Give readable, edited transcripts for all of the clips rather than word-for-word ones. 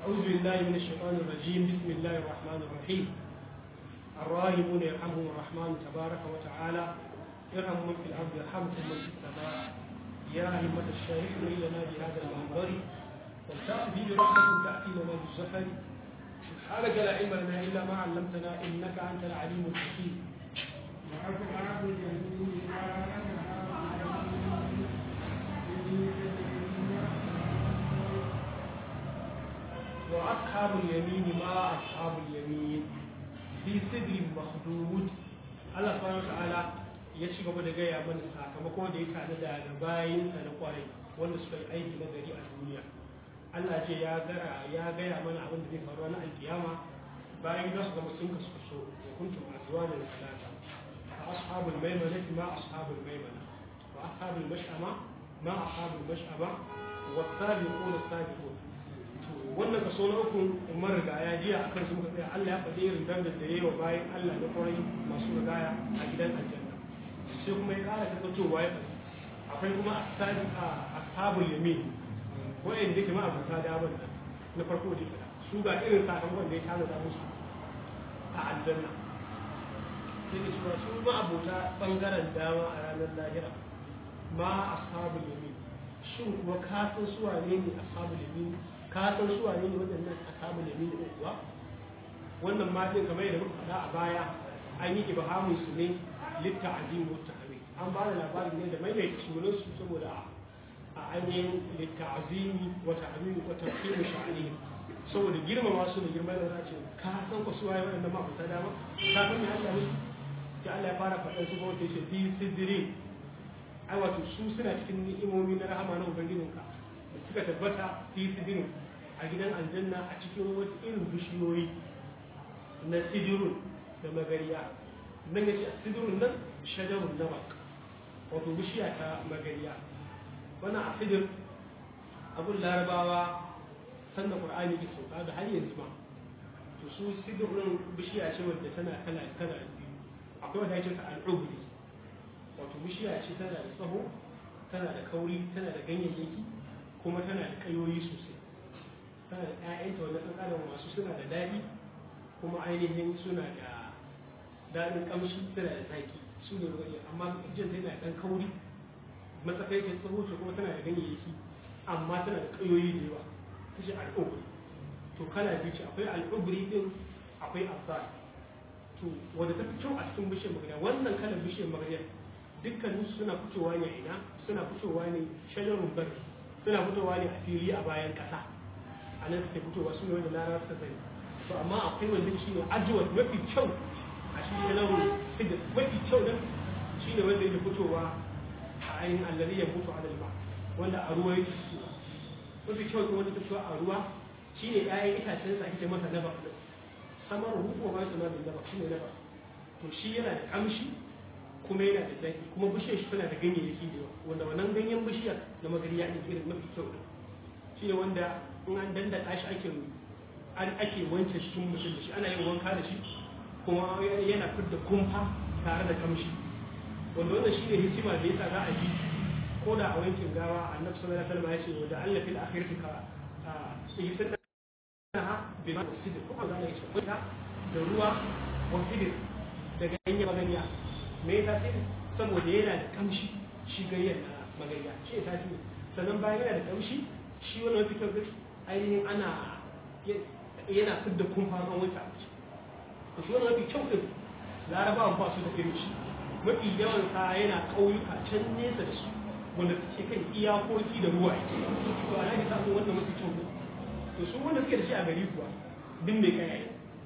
أعوذ بالله من الشيطان الرجيم. بسم الله الرحمن الرحيم. الراحمون يرحمهم الرحمن تبارك وتعالى. يرحم من في الأرض يرحمكم من في السماء. يا أئمة الشارع لنا بهذا المنبر والتأتي برحمة تأتي لنا بالزفر. سبحانك لا علم لنا إلا ما علمتنا إنك أنت العليم الحكيم. وأصحاب اليمين ما أصحاب اليمين في سدر مخدود. Allah subhanahu wa ta'ala ya ci gaba da gaya mana sakamako da ya tare da bayinsa na kwarai wanda suka yi aiki na gari a duniya. Allah ce ya gaya mana abin da zai faru na alkiyama bayan da su gama sun kasu so wa kuntum azwaja da salata fa ashabul maimanati ma ashabul maimana wa ashabul mash'ama ma ashabul mash'ama wa sabiquna sabiqun. wannan kaso na uku umar rigaya jiya a kan su muka tsaya Allah ya faɗi irin dangar da yayi wa bayan Allah na kwarai masu rigaya a gidan aljanna sai kuma ya ƙara kasancewa ya faɗi akwai kuma ashabul yamin wa'anda yake ma abuta damar nan na farko da faɗa su ga irin sakamakon da ya tanada musu a aljanna sai da cewa su ma abuta bangaren dama a ranar lahira ma ashabul yamin shin kuwa ka san su wane ne ashabul yamin ka san su wane ne waɗannan ashabul yamin da kuwa wannan ma din kamar yadda muka faɗa a baya an yi ibhamun su ne litta azim wa tahri an ba da labarin ne da maimaita sunan su saboda a ainihin litta azimi wa tahri wa tafsir sha'ani saboda girmama su da girman da zace ka san ku su waye waɗannan ma ku ta dama ka san me Allah ne sai Allah ya fara faɗan su ko ta ce fi sidri ai wato su suna cikin ni'imomi na rahama na ubangijinka da suka tabbata fi sidrin a gidan aljanna a cikin wata irin bishiyoyi na sidirun da magariya nan yace sidirun nan shajarun nabak wato bishiya ta magariya wannan a sidir abun larabawa sanda qur'ani ke sauka da har yanzu ma to su sidirun bishiya ce wadda tana kala biyu akwai wanda yake ta al'ubri wato bishiya ce tana da tsaho tana da kauri tana da ganyayyaki kuma tana da kayoyi sosai tana da ƴaƴanta wanda ɗan adam masu suna da daɗi kuma ainihin suna da daɗin ƙamshi tana da zaki su ne wani amma ijin tana da ɗan kauri matsakaicin tsaho ce kuma tana da ganyayyaki amma tana da kayoyi da yawa ta ce al'ubri to kala biyu ce akwai al'ubri din akwai asal to wanda ta fi kyau a cikin bishiyar magana wannan kalar bishiyar magana dukkanin suna fitowa ne ina suna fitowa ne shajarun bari suna fitowa ne a fili a bayan kasa a nan suke fitowa su ne wanda lara suka sani to amma akwai wanda shi ne ajiwar mafi kyau a shi ne na sigar mafi kyau nan shi ne wanda yake fitowa a ainihin allari ya mutu a dalma wanda a ruwa yake fitowa mafi kyau ne wanda ta fitowa a ruwa shi ne ƴaƴan itacen sa ake masa naba samar hukuma ba su ma da naba shi ne naba to shi yana da kamshi kuma yana da zaki kuma bishiyar shi tana da ganyayyaki da yawa wanda wannan ganyen bishiyar na magariya ne irin mafi kyau ne shi ne wanda in an dandaka shi ake wanke shi tun mutum da shi ana yin wanka da shi kuma yana fidda kumfa tare da kamshi wanda wannan shi ne hikima da yasa za a ji ko da a wankin gawa annabi sallallahu alaihi wasallam ya ce wanda Allah fil akhirati ka ihsanaha bi ma sidq ko Allah ya ce wanda da ruwa wa sidq da ganyen magariya me ya tasiri saboda yana da kamshi shi gayyar na magariya shi ya tasiri sannan bayan yana da kamshi shi wannan fitar da ainihin yana fidda kumfa kan wata abinci to shi wannan mafi kyau din larabawan ba su da irin shi mafi yawan sa yana ƙauyuka can nesa da su wanda suke kan iyakoki da ruwa to ana ga samun wannan mafi kyau din to su wanda suke da shi a gari kuwa din mai kayaye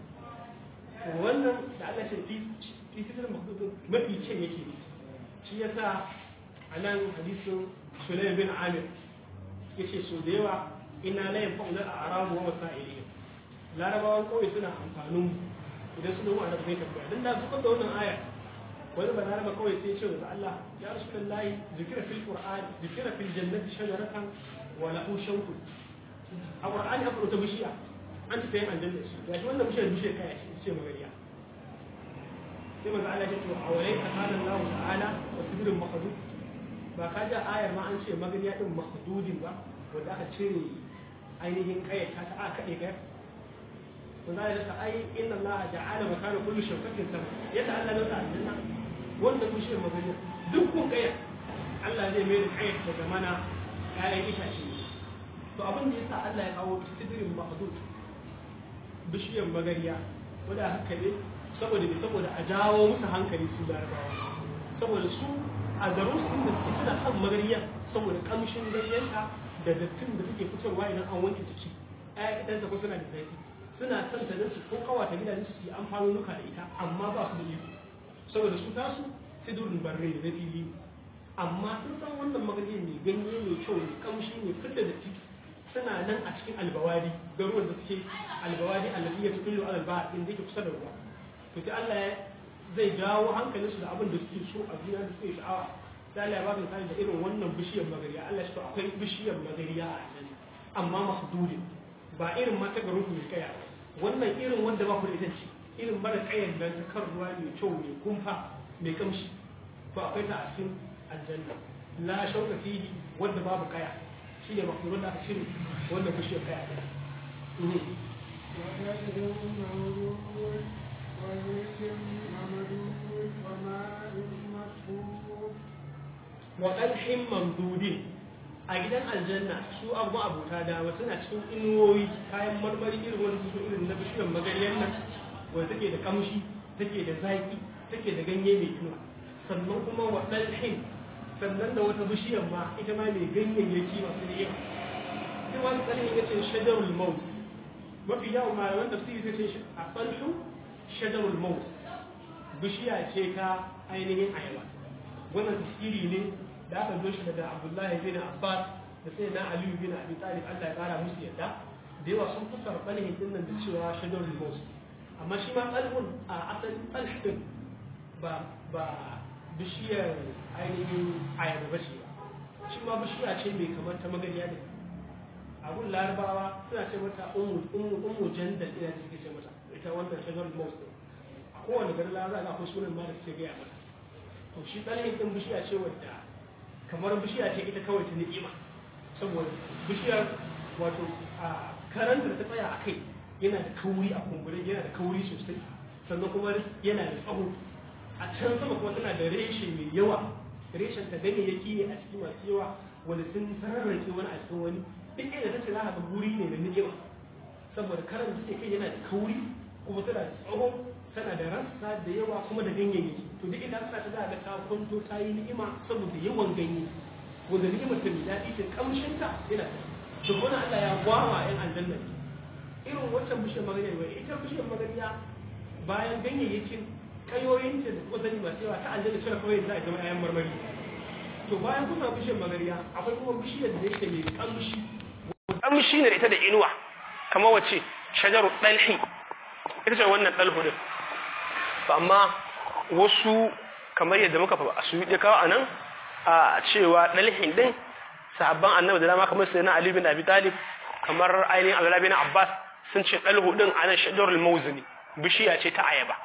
to wannan da Allah ce fitar makhdudin mafi kyan yake ne shi yasa a nan hadisin Sulaim bin Amir yace so da yawa ina la yanfa'u al-a'rabu wa wasa'ilihim larabawan kawai suna amfanin idan su nuna da bai tabbata dan da su da wannan aya wani ba laraba kawai sai ce da Allah ya rasulullahi zikira fil qur'an zikira fil jannati shajaratan wa lahu shawkun a qur'ani aka rubuta bishiya an ta yin aljanna shi ya shi wannan bishiyar kaya shi ce magariya sai manzo Allah ya ce a walai ka kana Allah ta'ala wa sidrul makhdud ba ka ja ayar ma an ce magariya din makhdudin ba wanda aka cire ainihin kayyata ta aka kaɗe kayar wanda ya rasa ai inna Allah ja'ala makana kulli shawkatin sama yadda Allah ya sa aljanna wanda bishiyar magana duk kun kayar Allah zai mai da kayar ta zamana ƴaƴan itace to abin da yasa Allah ya kawo sidrin mahdud bishiyar magariya wanda haka ne saboda a jawo musu hankali su larabawa saboda su a garin su da suna son magariya saboda kamshin garyanta da dattin da suke fitarwa idan an wanke jiki ƴaƴan itace ko suna da zafi suna son ta su ko kawata gidajen su yi amfani nuka da ita amma ba su da iko saboda su tasu sidurin barre da fili amma sun san wannan magani mai ganye mai kyau mai kamshi mai fitar da ciki suna nan a cikin albawadi garuwan da suke albawadi alladiyya tudullu ala alba inda yake kusa da ruwa to sai Allah zai jawo hankalin su da abin da suke so a duniya da suke sha'awa sai Allah ya ba su misali da irin wannan bishiyar magariya Allah ya ce akwai bishiyar magariya a nan amma mahdudin ba irin mata garin ku mai kaya wannan irin wanda ba ku da ita ce irin mara kayan da ta kan ruwa mai kyau mai kumfa mai kamshi to akwai ta a cikin aljanna la shauka fihi wanda babu kaya shine makhluqun da aka shiri wanda bishiyar kaya wa dalhim mamdudin a gidan aljanna su abu abota dama suna cikin inuwoyi kayan marmari irin wani su irin na bishiyar magariyar nan wanda take da kamshi take da zaki take da ganye mai inuwa sannan kuma wa dalhin sannan da wata bishiyar ma ita ma mai ganyayyaki masu yawa sai wani tsarin ya ce shajarul maut mafi yawon malaman tafsiri ta ce a tsalhu shajarul maut bishiya ce ta ainihin ayaba wannan tafsiri ne da aka zo shi daga Abdullahi bin Abbas da sai na Aliyu bin Abi Talib Allah ya kara musu yadda da yawa sun fassara tsalhin din nan da cewa shajarul maut amma shi ma tsalhun a asalin tsalh din ba bishiyar ainihin ayaba ba ce ba shi ma bishiya ce mai kamar ta magariya ne abun larabawa suna ce mata ummu jandal ina da suke ce mata ita wannan shagar maus din a kowane garin larabawa ga akwai sunan ma da suke gaya mata to shi ɗalibin ɗin bishiya ce wadda kamar bishiya ce ita kawai ta ni'ima saboda bishiyar wato a karanta da ta tsaya a kai yana da kauri a kumbure yana da kauri sosai sannan kuma yana da tsawo a can sama kuma tana da reshe mai yawa reshen ta ganyayyaki ne a cikin masu yawa wanda sun sararrake wani a cikin wani duk inda ta ce za ka ga guri ne na ni'ima saboda karan da take kai yana da kauri kuma tana da tsawo tana da rassa da yawa kuma da ganyayyaki to duk idan ka za ga ta kwanto ta yi ni'ima saboda yawan ganye wanda ni'imar ta mai daɗi ce kamshin ta yana da to wannan Allah ya gwama yan aljanna irin wancan bishiyar magariya ne ita bishiyar magariya bayan ganyayyakin kayoyin da kuma zani masu yawa ta aljanna cire kawai za a zama ayan marmari to bayan kuma bishiyar magariya akwai kuma bishiyar da yake mai kamshi ne da ita da inuwa kamar wace shajaru dalhi ita ce wannan dalhu din amma wasu kamar yadda muka fa su yi kawo anan a cewa dalhin din sahabban annabi da dama kamar sayyidina Ali bin Abi Talib kamar ainihin Abdullah bin Abbas sun ce dalhu din anan shajarul mawzini bishiya ce ta ayaba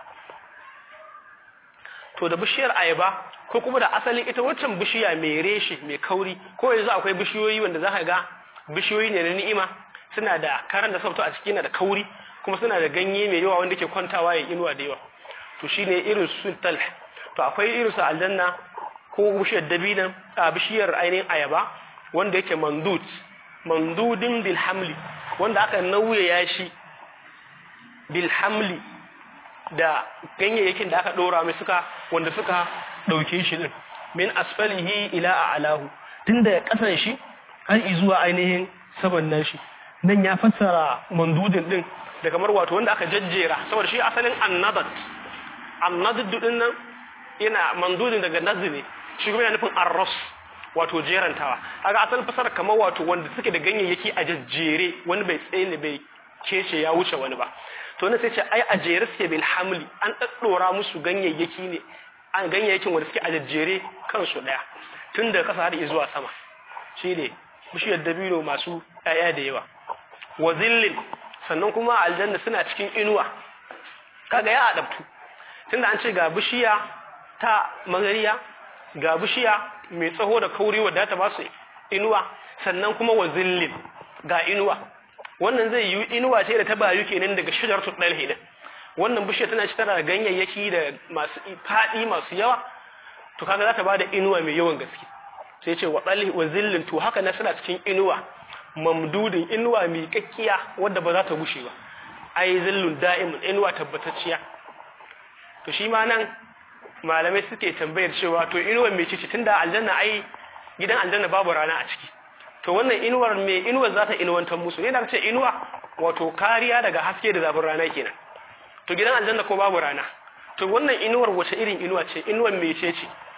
to da bishiyar ayaba ko kuma da asalin ita waccan bishiya mai reshe mai kauri ko yanzu akwai bishiyoyi wanda za ka ga bishiyoyi ne na ni'ima suna da karan da sautu a ciki na da kauri kuma suna da ganye mai yawa wanda ke kwantawa ya inuwa da yawa to shine irin su talh to akwai irin su aljanna ko bishiyar dabinan a bishiyar ainihin ayaba wanda yake mandudin bil hamli wanda aka nauye shi bil hamli da ganyayyakin da aka dora mai wanda suka dauke shi din min asfalihi ila a'lahu tunda kasan shi har zuwa ainihin saban nan shi nan ya fassara mandudin din da kamar wato wanda aka jajjera saboda shi asalin annadad din nan yana mandudin daga nazzi ne shi kuma yana nufin arras wato jerantawa kaga asalin fassara kamar wato wanda suke da ganyayyaki a jajjere wani bai tsaye ne bai kece ya wuce wani ba to ne sai ce ai a jere suke bil hamli an daddora musu ganyayyaki ne an ganyayyakin wanda suke a jajjere kansu daya tun da kasa har zuwa sama shine bishiyar dabino masu ƴaƴa da yawa wa zillin sannan kuma aljanna suna cikin inuwa kaga ya adabtu tunda an ce ga bishiya ta magariya ga bishiya mai tsaho da kauri wadda ta ba su inuwa sannan kuma wa zillin ga inuwa wannan zai yi inuwa ce da ta bayu kenan daga shajaratul dalhi din wannan bishiyar tana ci tana ganyayyaki da masu fadi masu yawa to kaga za ta bada inuwa mai yawan gaske sai ce wa dalhi wa zillin to haka na suna cikin inuwa mamdudin inuwa mai kakkiya wadda ba za ta gushe ba ai zillun da'imun inuwa tabbatacciya to shi ma nan malamai suke tambayar cewa to inuwar mai cici tunda aljanna ai gidan aljanna babu rana a ciki to wannan inuwar mai inuwar za ta inuwantar musu ne da ce inuwa wato kariya daga haske da zafin rana kenan to gidan aljanna ko babu rana to wannan inuwar wace irin inuwa ce inuwar mai ce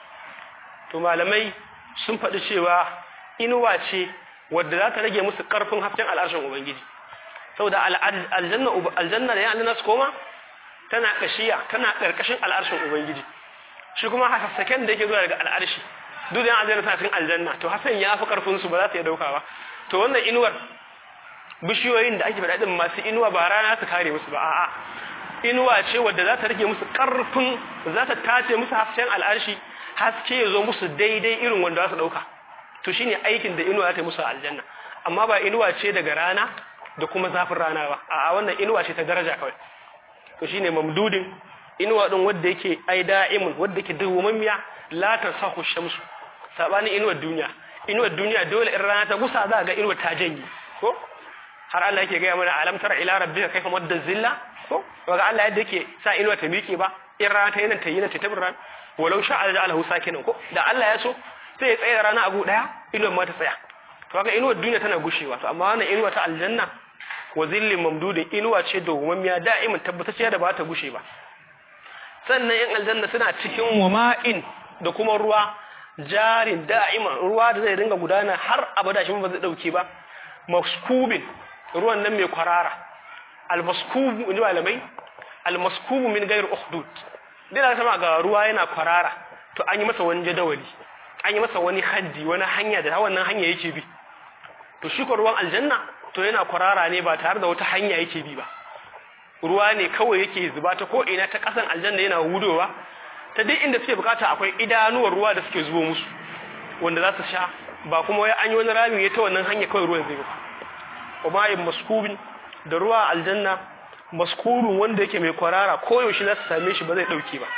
to malamai sun faɗi cewa inuwa ce wadda za ta rage musu ƙarfin hasken al'arshin ubangiji saboda aljanna da yan aljanna su koma tana kashiya tana ƙarƙashin al'arshin ubangiji shi kuma hasassaken da yake zuwa daga al'arshi duk da aljanna tana cikin aljanna to hasan ya fi karfin su ba za su iya dauka ba to wannan inuwar bishiyoyin da ake faɗa din masu inuwa ba rana su kare musu ba a'a inuwa ce wadda za ta rage musu karfin za ta tace musu hasken al'arshi haske ya zo musu daidai irin wanda za su dauka to shine aikin da inuwa za ta yi musu aljanna amma ba inuwa ce daga rana da kuma zafin rana ba a'a wannan inuwa ce ta daraja kawai to shine mamdudin inuwa din wanda yake ai da'imun wanda yake dawwamammiya la tasahu shamsu sabani inuwar duniya dole in rana ta gusa za ga inuwar ta janye ko har Allah yake ga mana alam tara ila rabbika kayfa madda zilla ko kaga Allah yadda yake sa inuwa ta miƙe ba in rana ta yana ta yi ta tabran walau sha'a ja'alahu sakinan ko da Allah ya so sai ya tsaya rana abu daya inuwar ma ta tsaya to kaga inuwar duniya tana gushewa to amma wannan inuwa ta aljanna wa zillin mamdudin inuwa ce dawwamammiya da'imin tabbatacciya da ba ta gushe ba sannan yan aljanna suna cikin wama'in da kuma ruwa jarin da'iman ruwa da zai dinga gudana har abada shi ba zai dauke ba maskubin ruwan nan mai kwarara almaskubu inji malamai almaskubu min ghairi ukhdud dina sama ga ruwa yana kwarara to an yi masa wani jadawali an yi masa wani haddi wani hanya da wannan hanya yake bi to shi ko ruwan aljanna to yana kwarara ne ba tare da wata hanya yake bi ba ruwa ne kawai yake zuba ta ko ina ta kasan aljanna yana hudowa ta duk inda suke bukata akwai idanuwar ruwa da suke zubo musu wanda za su sha ba kuma wai an yi wani rami ta wannan hanya kawai ruwan zai ba kuma yin maskubin da ruwa aljanna maskubin wanda yake mai kwarara ko yaushe za su same shi ba zai dauke ba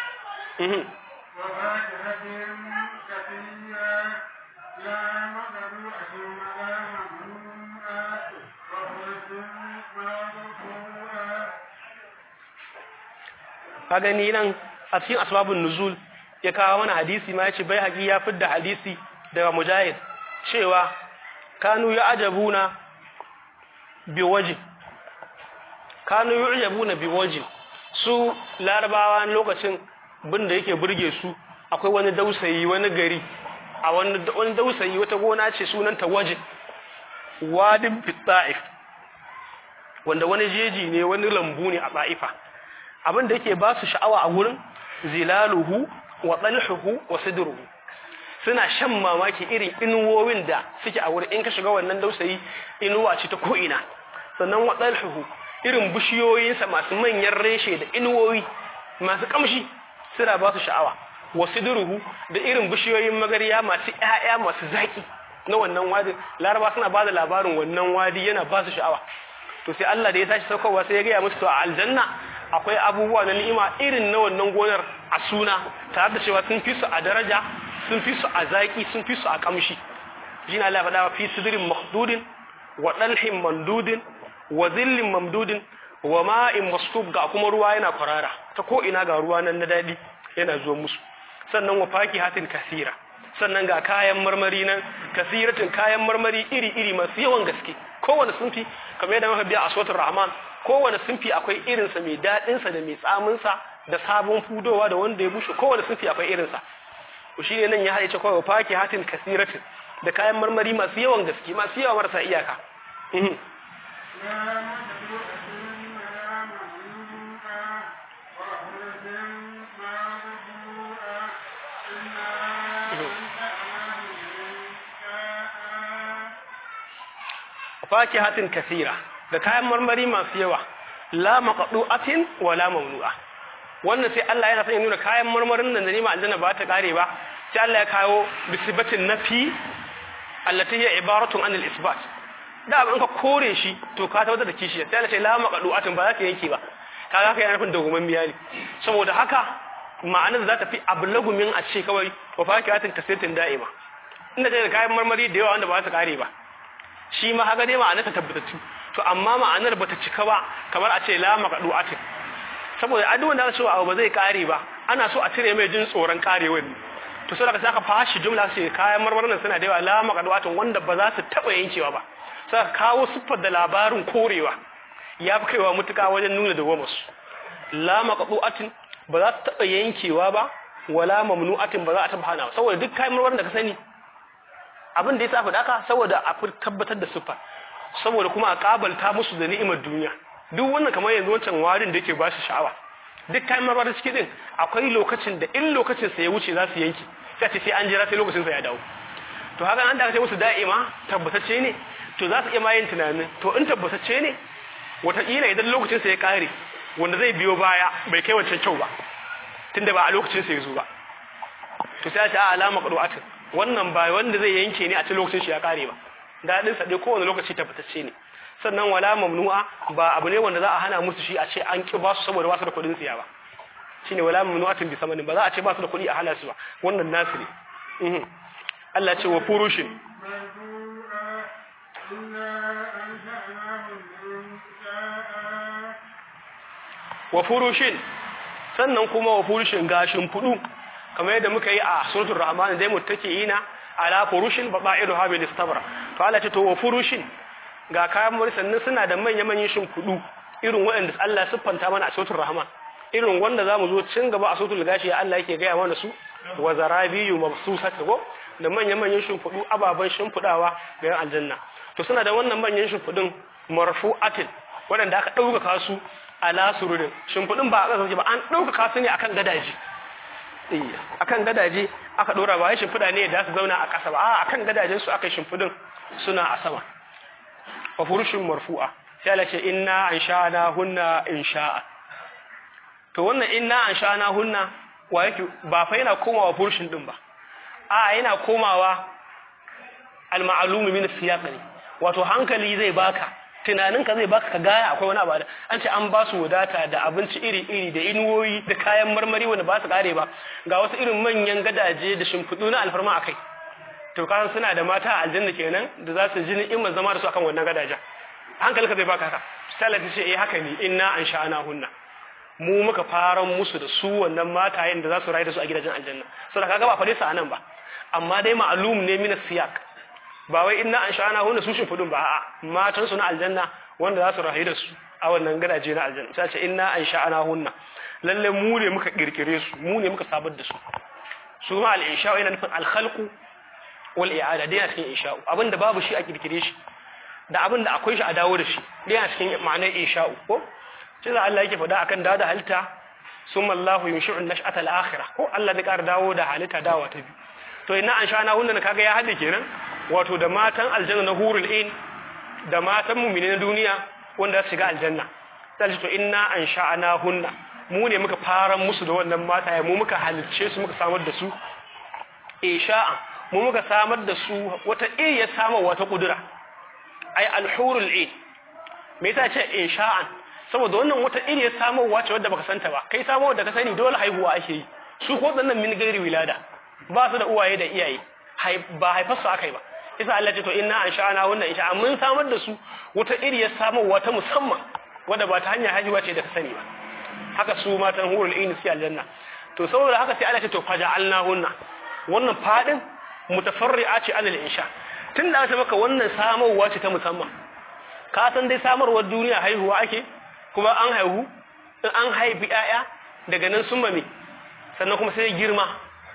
ka gani nan a cikin asbabun nuzul ya kawo mana hadisi ma yace bai haƙi ya fidda hadisi daga mujahid cewa kanu ya'jabuna biwaji su larabawa lokacin binda yake burge su akwai wani dausayi wani gari a wani dausayi wata gona ce sunanta waje wadin fi ta'if wanda wani jeji ne wani lambu ne a ta'ifa abin da yake ba su sha'awa a wurin zilaluhu wa dalhuhu wa sidruhu suna shan mamaki irin inuwowin da suke a wurin in ka shiga wannan dausayi inuwa ce ta ko'ina sannan wa dalhuhu irin bishiyoyinsa masu manyan reshe da inuwoyi masu kamshi suna ba su sha'awa wa sidruhu da irin bishiyoyin magariya masu ƴaƴa masu zaki na wannan wadi laraba suna ba da labarin wannan wadi yana ba su sha'awa to sai Allah da ya tashi saukarwa sai ya ga musu to a aljanna akwai abubuwa na ni'ima irin na wannan gonar a suna tare da cewa sun fi su a daraja sun fi su a zaki sun fi su a kamshi jina Allah faɗa fi sidrin makhdudin wa dalhin mandudin wa zillin mamdudin wa ma'in maskub ga kuma ruwa yana kwarara ta ko ina ga ruwa nan na dadi yana zuwa musu sannan wa fakihatin kasira sannan ga kayan marmari nan kasiratin kayan marmari iri-iri masu yawan gaske kowane sunfi kamar yadda muka biya a suratul rahman kowane sunfi akwai irinsa mai daɗinsa da mai tsaminsa da sabon fudowa da wanda ya bushe kowane sunfi akwai irinsa to shine nan ya haɗe ce kawai fakihatin kasiratin da kayan marmari masu yawan gaske masu yawa marasa iyaka fakihatin kasira da kayan marmari masu yawa la maqdu'atin wala mamnu'a wannan sai Allah yana son ya nuna kayan marmarin nan da nima aljanna ba ta kare ba sai Allah ya kawo bisibatin nafi allati hiya ibaratun anil isbat da abin ka kore shi to ka tabbatar da kishiya sai Allah ce la maqdu'atin ba za ta yanke ba kaga kai yana nufin dogumin biya ne saboda haka ma'anar za ta fi ablagu min a ce kawai wa fakihatin kasitin da'ima inda ce da kayan marmari da yawa wanda ba su kare ba shi ma haka dai ma'anar ta tabbatattu to amma ma'anar bata cika ba kamar a ce la maqdu'atin saboda addu'an da cewa abu ba zai kare ba ana so a cire mai jin tsoron karewar to sai aka fashi jumla sai kayan marmarin suna da yawa la maqdu'atin wanda ba za su taba yankewa ba sai kawo siffar da labarin korewa ya fi kaiwa mutuka wajen nuna da wamus la maqdu'atin ba za ta taba yankewa ba wala mamnu'atin ba za a taba hana saboda duk kayan marmarin da ka sani abin da ya safa daka saboda a tabbatar da siffa saboda kuma a kabalta musu da ni'imar duniya duk wannan kamar yanzu wancan warin da yake ba shi sha'awa duk kayan marmarin ciki din akwai lokacin da in lokacin sa ya wuce za su yanke sai an jira sai lokacin sa ya dawo to haka an da aka ce musu da'ima tabbatacce ne to za su iya mayin tunanin to in tabbatacce ne wataƙila idan lokacin sa ya kare wanda zai biyo baya bai kai wancan kyau ba tunda ba a lokacin sa ya zo ba to sai a ce a alama qad'atin wannan ba wanda zai yanke ne a cikin lokacin shi ya kare ba dadin sa dai kowane lokaci tabbatacce ne sannan wala mamnu'a ba abu ne wanda za a hana musu shi a ce an ki ba su saboda ba su da kuɗin siya ba shine wala mamnu'atin bi samanin ba za a ce ba su da kuɗi a hana su ba wannan nasu ne Allah ce wa furushin wa furushin sannan kuma wa furushin gashin fudu kamar yadda muka yi a suratul rahman dai muttaqiina ala furushin baba'iru habil istabra to Allah ce to wa furushin ga kayan sannan suna da manya-manyan shimfudu irin waɗanda Allah siffanta mana a suratul rahman irin wanda zamu zo cin gaba a suratul gashi ya Allah yake gaya mana su wa zarabiyu mabsusat go da manya-manyan shimfudu ababan shimfudawa ga yan aljanna to suna da wannan manyan shimfudun marfu'atin waɗanda aka dauka su ala sururin shimfudun ba a ƙasa ba an dauka su ne akan gadaji akan gadaje aka dora ba shimfuda ne da su zauna a ƙasa ba a akan gadajen su aka shimfudun suna a sama wa furushin marfu'a sai Allah ce inna ansha'na hunna insha'a to wannan inna ansha'na hunna wa yake ba fa yana komawa furushin din ba a yana komawa al-ma'lum min as-siyaq ne wato hankali zai baka tunaninka zai baka ka gaya akwai wani abu an ce an ba su wadata da abinci iri-iri da inuwoyi da kayan marmari wanda ba su kare ba ga wasu irin manyan gadaje da shimfiɗu na alfarma akai to kan suna da mata a aljanna kenan da za su ji ni'imar zama da su akan wannan gadajen hankalinka zai baka haka sai ta ce haka ne inna ansha'na hunna mu muka faran musu da su wannan matayen da za su rayu da su a gidajen aljanna saboda kaga ba fare su anan ba amma dai ma'lum ne min siyaq ba wai inna ansha'na hunna su shimfidun ba a'a matan su na aljanna wanda za su rayu da su a wannan gadaje na aljanna sai ce inna ansha'na hunna lalle mu ne muka kirkire su mu ne muka sabar da su su ma al-insha'u yana nufin al-khalqu wal i'ada dai a cikin insha'u abinda babu shi a kirkire shi da abinda akwai shi a dawo da shi dai a cikin ma'anar insha'u ko sai Allah yake faɗa akan da halitta summa Allahu yunshi'u an-nash'ata al-akhirah ko Allah zai ƙara dawo da halitta dawo ta biyu to ina ansha'na hunna kaga ya hade kenan wato da matan aljanna na hurul ain da matan mu'mini na duniya wanda su shiga aljanna sai to inna ansha'na hunna mu ne muka fara musu da wannan mata mu muka halicce su muka samar da su isha'a mu muka samar da su wata iya samar wata kudura ai al-hurul ain me yasa ce isha'an saboda wannan wata iya samar wace wadda baka santa ba kai samar da ka sani dole haihuwa ake yi su ko wannan min gairi wilada ba su da uwaye da iyaye ba haifar su akai ba isa Allah ce to inna ansha'na wannan insha mun samar da su wata iriyar samarwa ta musamman wanda ba ta hanyar haihuwa ce da ka sani ba haka su matan hurul ain su aljanna to saboda haka sai Allah ce to faja'alnahunna wannan fadin mutafarri'a ce anil insha tunda aka maka wannan samarwa ce ta musamman ka san dai samarwar duniya haihuwa ake kuma an haihu in an haifi ƴaƴa daga nan sun mame sannan kuma sai girma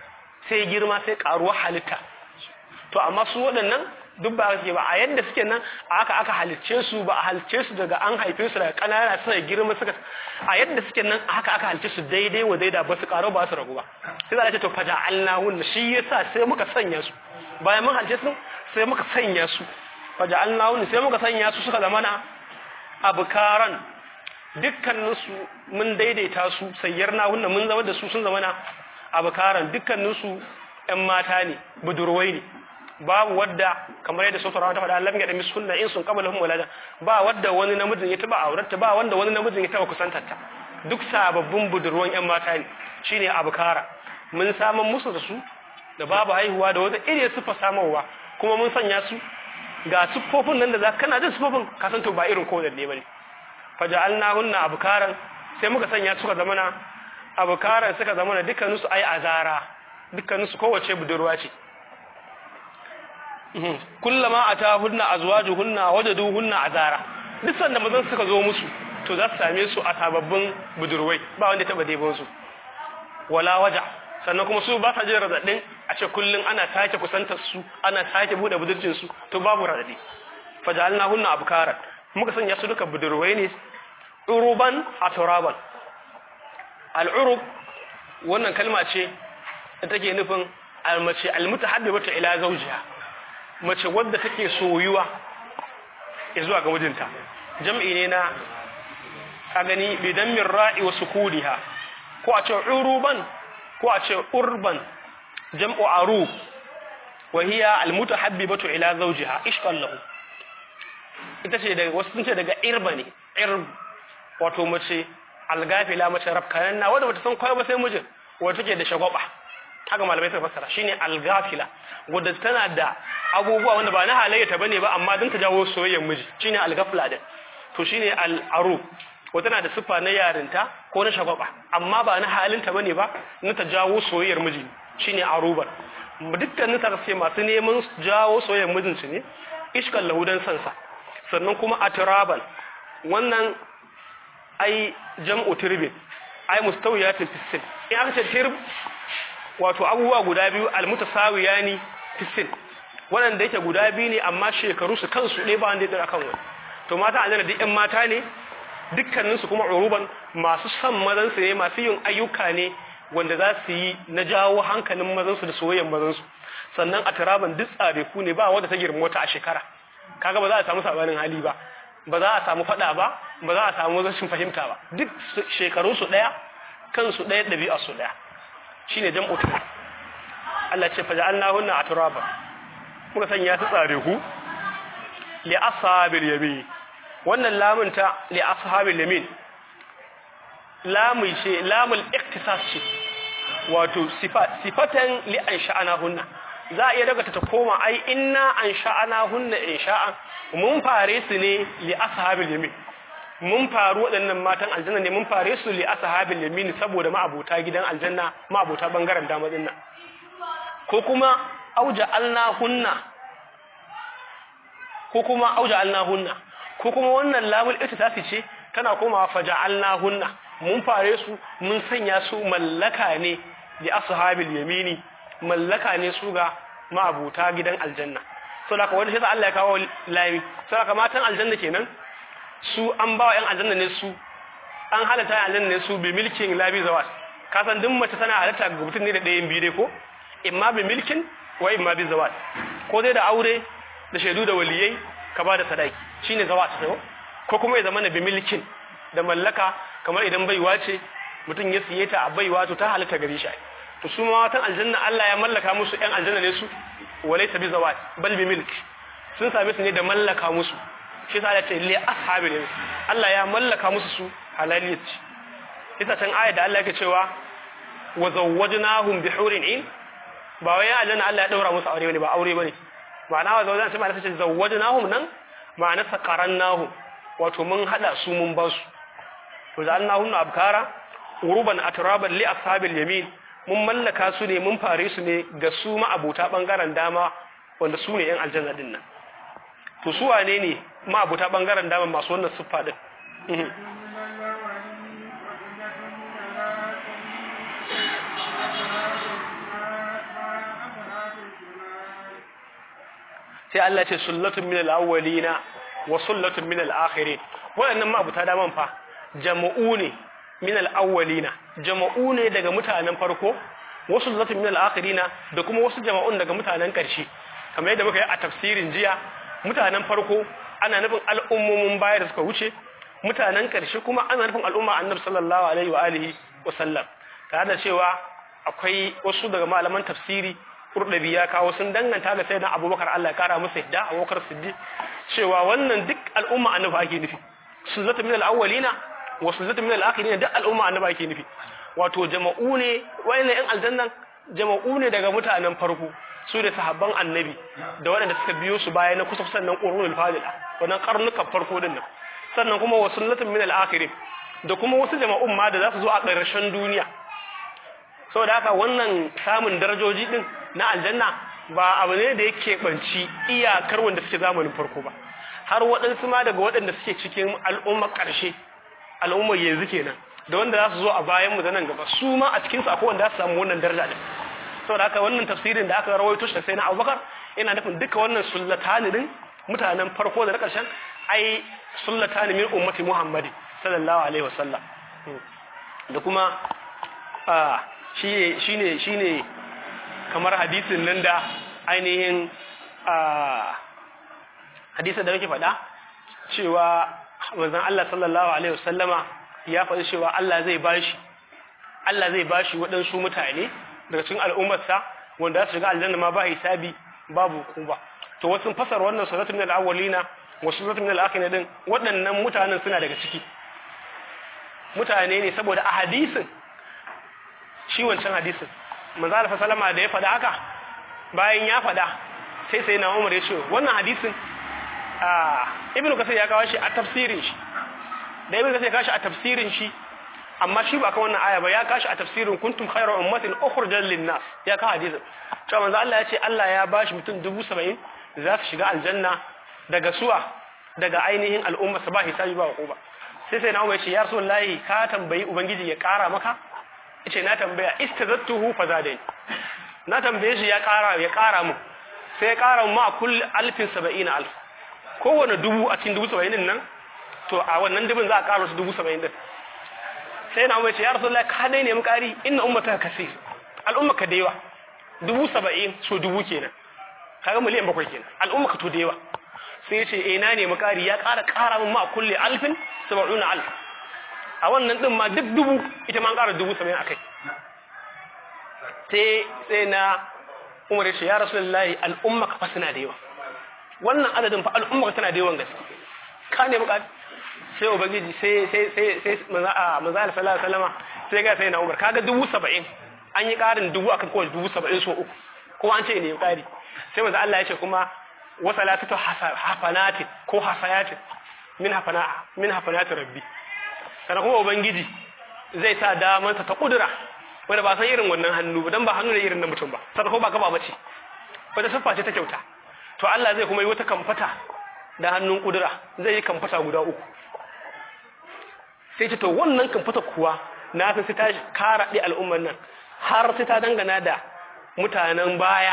sai karuwa halitta to amma su waɗannan duk ba suke ba a yadda suke nan aka halicce su ba a halicce su daga an haife su daga ƙanana suka girma suka a yadda suke nan aka halicce su daidai wa daida ba su karo ba su ragu ba sai za a ce to faja'alnahunna shi yasa sai muka sanya su bayan mun halicce su sai muka sanya su faja'alnahunna sai muka sanya su suka zamana abkaran dukkanin su mun daidaita su sayyarnahunna mun zama da su sun zamana abkaran dukkanin su ƴan mata ne budurwai ne babu wadda kamar yadda sautar ta faɗa lam ya dami sunna in sun qabalahum walada ba wadda wani namijin ya taba aurarta ba wanda wani namijin ya taba kusantarta duk sababbin budurwan yan mata ne shine abukara mun saman musu da su da babu haihuwa da wata iri sufa samarwa kuma mun sanya su ga sufofin nan da za kana jin sufofin ka san to ba irin ko da ne bane faja'alnahunna abukaran sai muka sanya suka zamana abukaran suka zamana dukkaninsu ai azara dukkaninsu kowace budurwa ce kullama atahunna azwajuhunna wajaduhunna azara duk sanda mazan suka zo musu to za su same su a sababbin budurwai ba wanda taba debon su wala waja sannan kuma su ba sa jin radadin a ce kullun ana sake kusantar su ana sake bude budurcin su to babu radadi faja'alnahunna abkaran muka sanya su duka budurwai ne uruban aturaban al'urub wannan kalma ce da take nufin almace almutahabbibatu ila zawjiha mace wadda take soyuwa zuwa ga mijinta jam'i ne na ka gani bidan min ra'i wa sukudiha ko a ce uruban ko a ce urban jam'u arub wa hiya almutahabbibatu ila zawjiha ishqan lahu ita ce daga wasu sun ce daga irba ne irb wato mace algafila mace rafkananna wadda bata san kowa ba sai mijin wadda take da shagwaba haka malamai suka fassara shine algafila wadda tana da abubuwa wanda ba na halayyata bane ba amma don ta jawo soyayyar miji shine algafila din to shine al'arub wadda tana da siffa na yarinta ko na shagwaba amma ba na halinta bane ba na ta jawo soyayyar miji shine aruban dukkanin ta ce masu neman jawo soyayyar mijinsu ne ishkal lahudan sansa sannan kuma atiraban wannan ai jam'u tirbin ai mustawiyatin fisil in aka ce tirb wato abubuwa guda biyu almutasawiyani fisil wannan yake guda biyu ne amma shekaru su kansu ɗaya ba wanda ya kan wani to mata aljanna duk ƴan mata ne dukkanin su kuma uruban masu son mazan su ne masu yin ayyuka ne wanda za su yi na jawo hankalin mazan su da soyayyar mazan su sannan atiraban duk tsare ku ne ba wanda ta girma wata a shekara kaga ba za a samu sabanin hali ba ba za a samu fada ba ba za a samu rashin fahimta ba duk shekaru su daya kansu daya dabi'a su daya shine jam'u ta Allah ce faja'alnahunna atraba muka sanya su tsare ku li ashabil yamin wannan lamun ta li ashabil yamin lamun ce lamul iktisas ce wato sifatan li ansha'anahunna za a iya daga ta koma ai inna ansha'anahunna insha'an mun fare su ne li ashabil yamin mun faru waɗannan matan aljanna ne mun fare su li ashabil yamin saboda ma'abota gidan aljanna ma'abota bangaren dama dinnan ko kuma auja'alnahunna ko kuma wannan lamul ittisasi ce tana komawa faja'alnahunna mun fare su mun sanya su mallaka ne li ashabil yamini mallaka ne su ga ma'abuta gidan aljanna saboda haka wanda sai Allah ya kawo lami saboda haka matan aljanna kenan su an bawa yan aljanna ne su an halatta yan aljanna ne su bi milkin labi zawat ka san duk mace tana halatta ga mutum ne da ɗayan biyu dai ko imma bi milkin wa imma bi zawat ko dai da aure da shaidu da waliyai ka ba da sadaki shine zawat ko kuma ya zama na bi milkin da mallaka kamar idan baiwa ce mutum ya siye ta a baiwa to ta halatta gare shi to su ma watan aljanna Allah ya mallaka musu ɗan aljanna ne su walaysa bi zawat bal bi milk sun same su ne da mallaka musu shi sa ya ce li ashabil Allah ya mallaka musu su halaliyat ita can ayat da Allah yake cewa wa zawwajnahum bi hurin in ba wai aljanna Allah ya daura musu aure bane ba aure bane ma'ana wa zawwajna sai ma'ana ce zawwajnahum nan ma'ana saqarannahum wato mun hada su mun ba su to ja'alnahum abkara uruban atraban li ashabil yamin mun mallaka su ne mun fare su ne ga su ma'abuta bangaren dama wanda su ne yan aljanna din nan to su wane ne ma'abuta bangaren dama masu wannan siffa din sai Allah ce sullatun min al-awwalina wa sullatun min al-akhirin waɗannan ma'abuta daman fa jama'u ne min al-awwalina jama'u ne daga mutanen farko wasu sullatun min al-akhirina da kuma wasu jama'un daga mutanen ƙarshe kamar yadda muka yi a tafsirin jiya mutanen farko ana nufin al'ummomin baya da suka wuce mutanen ƙarshe kuma ana nufin al'umma annabi sallallahu alaihi wa alihi wa sallam tare da cewa akwai wasu daga malaman tafsiri Qurtubi ya kawo sun danganta ga sayyidina Abubakar Allah ya kara masa yadda Abubakar Siddiq cewa wannan duk al'umma annabi ake nufi sullatu min al-awwalina wa sullatu min al-akhirina duk al'umma annabi ake nufi wato jama'u ne wayannan yan aljannan jama'u ne daga mutanen farko su da sahabban annabi da waɗanda suka biyo su baya na kusa sannan qurunul fadila wannan karnukan farko din nan sannan kuma wa sullatu min al-akhirin da kuma wasu jama'un ma da za su zo a ƙarshen duniya saboda haka wannan samun darajoji din na aljanna ba abu ne da yake banci iyakar wanda suke zamanin farko ba har waɗansu ma daga waɗanda suke cikin al'ummar ƙarshe al'ummar yanzu kenan da wanda za su zo a bayan mu da nan gaba su ma a cikin su akwai wanda za su samu wannan daraja din saboda haka wannan tafsirin da aka rawaito shi sai na Abubakar ina nufin duka wannan sullatani din mutanen farko da na ƙarshen ai sullatani min ummati Muhammadi sallallahu alaihi wasallam da kuma shine kamar hadisin nan da ainihin hadisin da nake faɗa cewa manzon Allah sallallahu alaihi wasallama ya faɗi cewa Allah zai bashi waɗansu mutane daga cikin al'ummarsa wanda su shiga aljanna ma ba hisabi babu hukuma to wasu fasar wannan sunnatu min al-awwalina wa sunnatu min al-akhirin din waɗannan mutanen suna daga ciki mutane ne saboda a hadisin shi wancan hadisin manzo Allah sallama da ya faɗa haka bayan ya faɗa sai na Umar ya ce wannan hadisin Ibn Kasir ya kawo shi a tafsirin shi da Ibn Kasir ya kawo shi a tafsirin shi amma shi ba ka wannan aya ba ya kawo shi a tafsirin kuntum khayra ummatin ukhrijat lin-nas ya kawo hadisin cewa manzo Allah ya ce Allah ya bashi mutum 70 za su shiga aljanna daga suwa daga ainihin al'umma sa ba hisabi ba hukuma sai na Umar ya ce ya Rasulullahi ka tambayi ubangiji ya kara maka yace na tambaya istazattuhu fazadai na tambaye shi ya kara mu sai ya kara mu a kulli 1070,000 kowane dubu a cikin 70,000 din nan to a wannan dubin za a kara su 70,000 din sai na Umar ya ce ya Rasulullahi ka dai ne mu kari inna ummata kasir al'umma ka daiwa 70,000 so dubu kenan kaga miliyan 7 kenan al'umma ka to daiwa sai ya ce na ne mu kari ya kara mu a kulli 1070,000 a wannan din ma duk dubu ita ma an ƙara 70,000 akai sai na Umar ya ce ya Rasulullahi al'umma ka fasina da yawa wannan adadin fa al'umma ka tana da yawan gaske ka ne buƙat sai ubangiji sai manzo Allah sallallahu alaihi wasallam sai ga sai na Umar kaga 70,000 an yi ƙarin dubu akan kowace 70,000 so uku ko an ce ne ƙari sai manzo Allah ya ce kuma wasalatu hafanati ko hasayati min hafanati rabbi sannan kuma ubangiji zai sa damansa ta kudura wanda ba san irin wannan hannu ba dan ba hannu ne irin na mutum ba sannan kuma ba gaba bace wata siffa ce ta kyauta to Allah zai kuma yi wata kamfata da hannun kudura zai yi kamfata guda uku sai ce to wannan kamfata kuwa na san sai ta karaɗe al'ummar nan har sai ta dangana da mutanen baya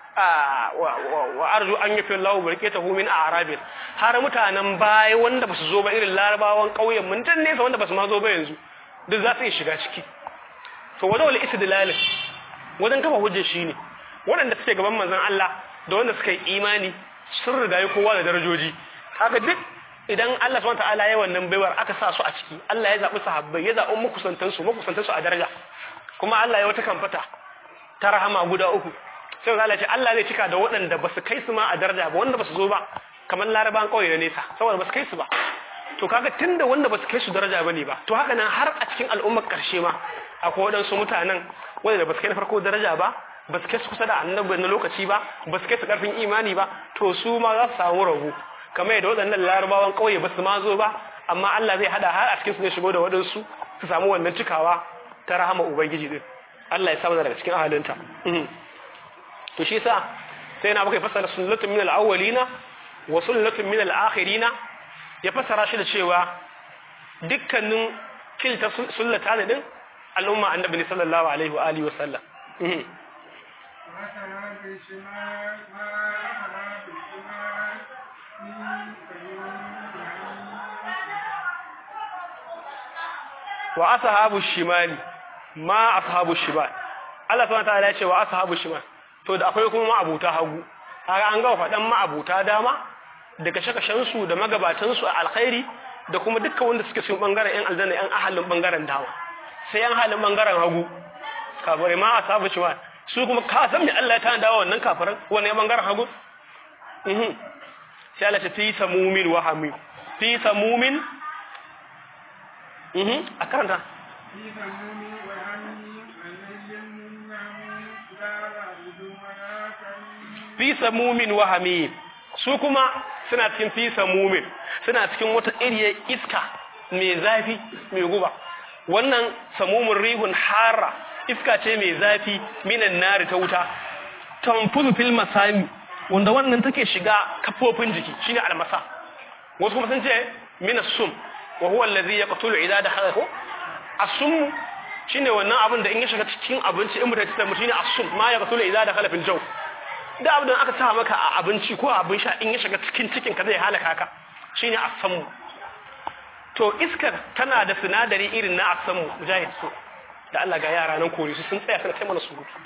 wa arju an yafi Allah barkatahu min a'rabin har mutanen baya wanda basu zo ba irin larabawan kauyen mun tan nesa wanda basu ma zo ba yanzu duk za su yi shiga ciki to wajen wal istidlal wajen kafa hujjar shine waɗanda suke gaban manzon Allah da wanda suka yi imani sun riga yi kowa da darajoji kaga duk idan Allah subhanahu wataala ya wannan baiwar aka sa su a ciki Allah ya zabi sahabbai ya zabi makusantan su a daraja kuma Allah ya wata kamfata ta rahama guda uku sai Allah ce Allah zai cika da waɗanda ba su kai su ma a daraja ba wanda ba su zo ba kamar laraban kauye na nesa saboda ba su kai su ba to kaga tunda wanda ba su kai su daraja bane ba to haka nan har a cikin al'ummar karshe ma akwai waɗansu mutanen wanda ba su kai na farko daraja ba ba su kai su kusa da annabi na lokaci ba ba su kai su karfin imani ba to su ma za su samu rabu kamar yadda waɗannan larabawan kauye ba su ma zo ba amma Allah zai hada har a cikin su ne shigo da waɗansu su samu wannan cikawa ta rahama ubangiji din Allah ya samu daga cikin ahalinta to shi yasa sai na baka fassara sunnatun min al-awwalina wa sunnatun min al-akhirina ya fassara shi da cewa dukkanin kilta sunnata ne din al'umma annabi sallallahu alaihi wa alihi wa sallam wa ashabu shimali ma ashabu shimal Allah subhanahu wa ta'ala ya ce wa ashabu shimal to da akwai kuma ma'abuta hagu kaga an ga faɗan ma'abuta dama da kashe-kashen su da magabatan su a alkhairi da kuma dukkan wanda suke cikin bangaren yan aljanna yan ahalin bangaren dawa sai yan halin bangaren hagu kabare ma ashabu shimal su kuma ka san me Allah ya tana dawo wannan kafiran wannan bangaren hagu sai Allah ta fi samumin wa hamim fi samumin a karanta fi samumin wa hamim su kuma suna cikin fi samumin suna cikin wata iriyar iska mai zafi mai guba wannan samumin rihun harra iska ce mai zafi minan nari ta wuta tanfuzu fil masami wanda wannan take shiga kafofin jiki shine almasa wasu kuma sun ce min as-sum wa huwa alladhi yaqtulu idha dakhala as-sum shine wannan abin da in ya shiga cikin abinci in mutum ya mutu shine as-sum ma yaqtulu idha dakhala fil jaw da abin da aka sa maka a abinci ko abin sha in ya shiga cikin cikin ka zai halaka ka shine as-sum to iskar tana da sinadari irin na as-sum mujahid so da Allah ga yara nan kore su sun tsaya suna taimaka su gudu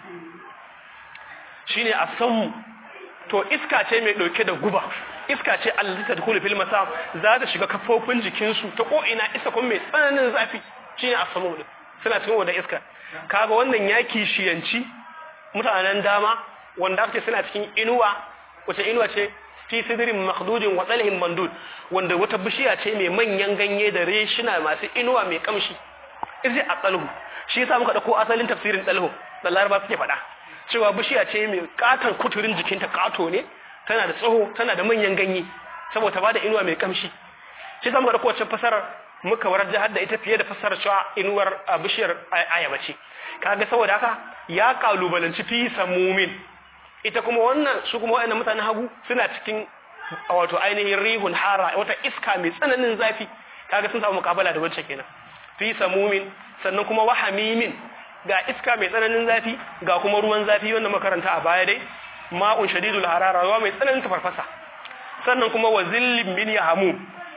shine as-sum to iska ce mai dauke da guba iska ce allati tadkhulu fil masam za ta shiga kafofin jikin su ta ko ina iska kuma mai tsananin zafi shine as-sum din suna cikin wannan iska kaga wannan yaki shiyanci mutanen dama wanda ake suna cikin inuwa wace inuwa ce fi sidrin makhdudin wa talhin mandud wanda wata bishiya ce mai manyan ganye da reshina masu inuwa mai kamshi izi a tsalhu shi yasa muka dauko asalin tafsirin tsalhu da Laraba suke faɗa cewa bishiya ce mai katon kuturin jikinta kato ne tana da tsaho tana da manyan ganye saboda ba da inuwa mai kamshi shi yasa muka dauko wacce fasarar muka warar jihar da ita fiye da fasarar cewa inuwar bishiyar ayaba ce kaga saboda haka ya kalubalanci fi samumin ita kuma wannan su kuma wayannan mutanen hagu suna cikin wato ainihin rihun hara wata iska mai tsananin zafi kaga sun samu mukabala da wacce kenan fi samumin sannan kuma wahamimin ga iska mai tsananin zafi ga kuma ruwan zafi wanda makaranta a baya dai ma'un shadidul harara ruwa mai tsananin tafarfasa sannan kuma wazillin min yahmum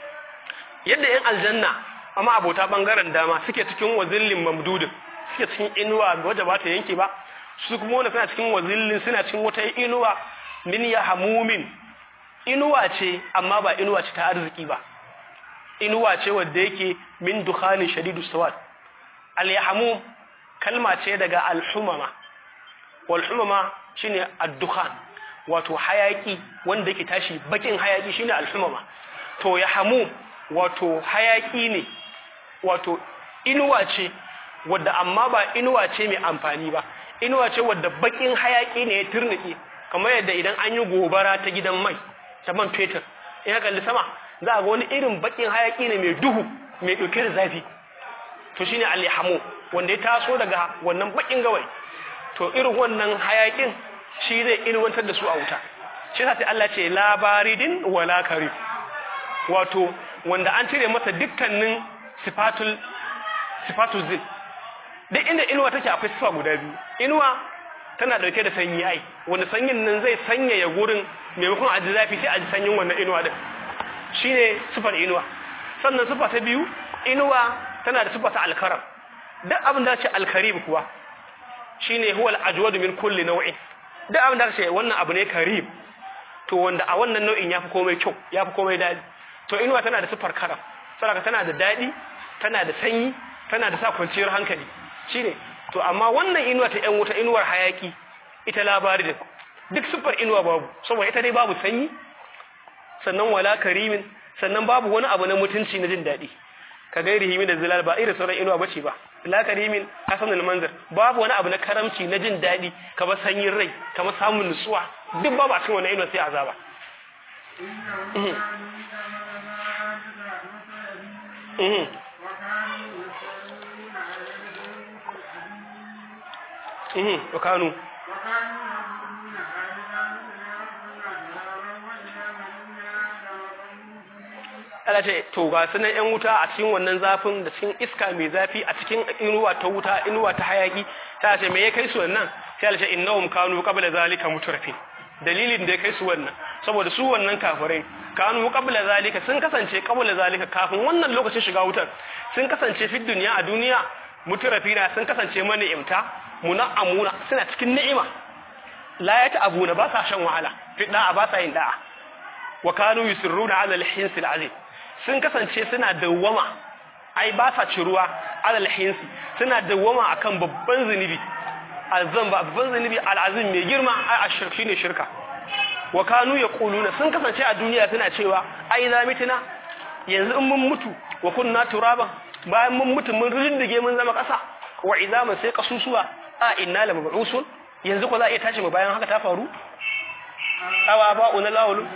yadda yan aljanna amma abota bangaren dama suke cikin wazillin mamdudin suke cikin inuwa wadda ba ta yanke ba su kuma wanda suna cikin wazillin suna cikin wata inuwa min yahmumin inuwa ce amma ba inuwa ce ta arziki ba inuwa ce wadda yake min dukhanin shadidu sawad al-yahmum kalma ce daga al-humama wal humama shine ad-dukhan wato hayaki wanda yake tashi bakin hayaki shine al-humama to yahmum wato hayaki ne wato inuwa ce wadda amma ba inuwa ce mai amfani ba inuwa ce wadda bakin hayaki ne ya turnike kamar yadda idan an yi gobara ta gidan mai ta man fetur in kalli sama za a ga wani irin bakin hayaki ne mai duhu mai dauke da zafi to shine al-yahmu wanda ya taso daga wannan bakin gawai to irin wannan hayakin shi zai ilwantar da su a wuta shi yasa sai Allah ce la baridin wala karib wato wanda an cire masa dukkanin sifatul zil duk inda inuwa take akwai sifa guda biyu inuwa tana dauke da sanyi ai wanda sanyin nan zai sanyaya gurin maimakon a ji zafi sai a ji sanyin wannan inuwa din shine sifar inuwa sannan sifa ta biyu inuwa tana da sifa ta alkaram duk abin da ce alkarib kuwa shine huwa al-ajwad min kulli naw'in duk abin da ce wannan abu ne karib to wanda a wannan nau'in yafi komai kyau yafi komai dadi to inuwa tana da sifar karam saboda tana da dadi tana da sanyi tana da sa kwanciyar hankali shine to amma wannan inuwa ta yan wuta inuwar hayaki ita labari da duk sifar inuwa babu saboda ita dai babu sanyi sannan wala karimin sannan babu wani abu na mutunci na jin dadi ka gairi himin da zilal ba irin sauran inuwa bace ba la karimin hasanul manzar babu wani abu na karamci na jin dadi kamar sanyin rai kamar samun nutsuwa duk babu a cikin wannan inuwa sai azaba وكانوا Allah ce to ga sunan ƴan wuta a cikin wannan zafin da cikin iska mai zafi a cikin inuwa ta wuta inuwa ta hayaki ta ce me ya kai su wannan sai Allah ce innahum kanu qabla zalika mutrafin dalilin da ya kai su wannan saboda su wannan kafirai kanu qabla zalika sun kasance qabla zalika kafin wannan lokacin shiga wutar sun kasance fi duniya a duniya mutrafina sun kasance mani'imta muna'amuna suna cikin ni'ima la ya ta'abuna ba sa shan wahala fi da'a ba sa yin da'a wa kanu yusirruna 'ala al-hins al-'azim sun kasance suna dawwama ai ba sa ciruwa 'ala al-hins suna dawwama akan babban zunubi al-zamba babban zunubi al-azim mai girma ai ashirk shine shirka wa kanu yaquluna sun kasance a duniya suna cewa ai za mitina yanzu in mun mutu wa kunna turaban bayan mun mutu mun rindige mun zama kasa wa idaman sai kasusuwa a inna la mab'usun yanzu ko za a iya tashi mu bayan haka ta faru awa ba'una lawul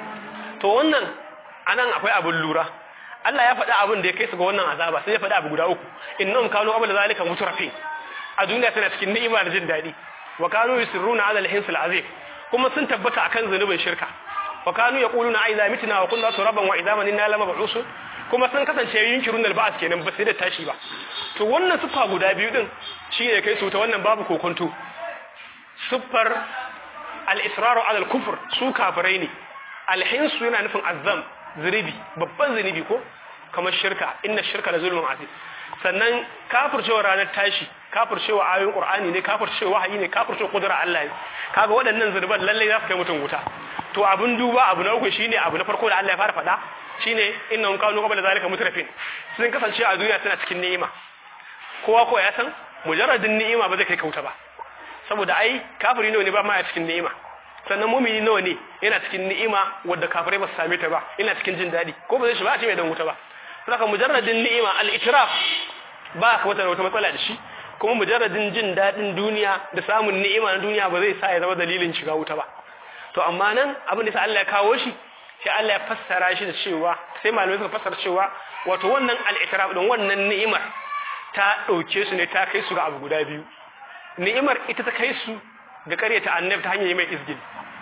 to wannan anan akwai abun lura Allah ya faɗi abin da ya kai su ga wannan azaba sai ya faɗi abu guda uku innahum kanu qabla zalika mutrafin a duniya tana cikin ni'ima da jin dadi wa kanu yusirruna ala al-hinsil azim kuma sun tabbata akan zanubin shirka wa kanu yaquluna aiza mitna wa kunna turaban wa idaman inna lama ba'usun kuma sun kasance yunkirun al-ba'as kenan ba sai da tashi ba to wannan sufa guda biyu din shine kai su ta wannan babu kokonto sufar al-israru ala al-kufr su kafirai ne al-hinsu yana nufin azzam zunubi babban zunubi ko kamar shirka inna shirka la zulmun azim sannan kafircewa ranar tashi kafircewa ayoyin qur'ani ne kafircewa wahayi ne kafircewa kudura Allah ne kaga waɗannan zunuban lalle za su kai mutum wuta to abun duba abu na uku shine abu na farko da Allah ya fara faɗa shine innahum kanu qabla zalika mutrafin sun kasance a duniya suna cikin ni'ima kowa ko ya san mujarradin ni'ima ba zai kai kauta ba saboda ai kafiri ne ba ma a cikin ni'ima sannan mumini nawa ne yana cikin ni'ima wadda kafirai ba su same ta ba yana cikin jin daɗi ko ba zai shiga a ce mai dan wuta ba saka mujarradin ni'ima al-itiraf ba ka wata matsala da shi kuma mujarradin jin daɗin duniya da samun ni'ima na duniya ba zai sa ya zama dalilin shiga wuta ba to amma nan abin da sai Allah ya kawo shi sai Allah ya fassara shi da cewa sai malamai suka fassara cewa wato wannan al-itiraf din wannan ni'imar ta dauke su ne ta kai su ga abu guda biyu ni'imar ita ta kai su ga ƙaryata annabi ta hanyar mai izgil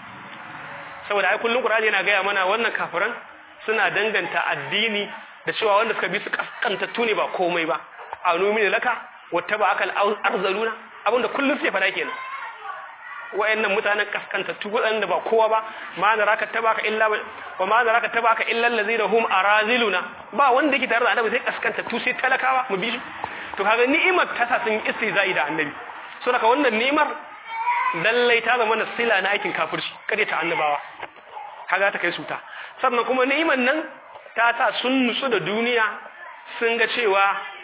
saboda ai kullun Qur'ani yana gaya mana wannan kafiran suna danganta addini da cewa wanda suka bi su kaskantattu ne ba komai ba anumini laka wattaba akal arzaluna abinda kullun sai fada kenan wayannan mutanen kaskantattu wadanda ba kowa ba ma naraka tabaka illa wa ma naraka tabaka illa allazina hum araziluna ba wanda yake tare da annabi sai kaskantattu sai talakawa mu bi shi to kaga ni'imar ta sa sun istizai da annabi so daga wannan ni'imar lallai ta zama nasila na aikin kafirci kade ta annabawa kaga ta kai su ta sannan kuma ni'imar nan ta sa sun nutsu da duniya sun ga cewa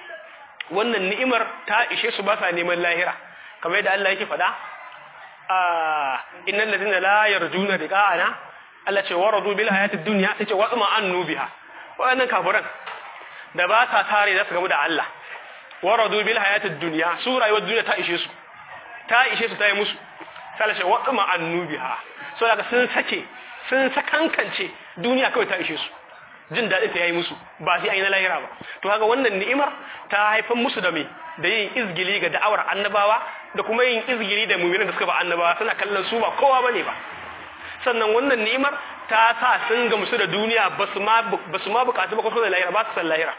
wannan ni'imar ta ishe su ba sa neman lahira kamar yadda Allah yake faɗa innal ladina la yarjuna liqa'ana Allah ce waradu bil hayatid dunya sai ce wa'ma annu biha wannan kafiran da ba sa tare da su gamu da Allah waradu bil hayatid dunya su rayuwar duniya ta ishe su ta yi musu sai ce wa'ma annu biha so daga sun sakankance duniya kawai ta ishe su jin daɗi ta yayi musu ba sai ayi na lahira ba to kaga wannan ni'imar ta haifan musu da me da yin izgili ga da'awar annabawa da kuma yin izgili da mu'minan da suka ba annabawa suna kallon su ba kowa bane ba sannan wannan ni'imar ta sa sun ga musu da duniya basu ma bukatu ba ko da lahira ba su san lahira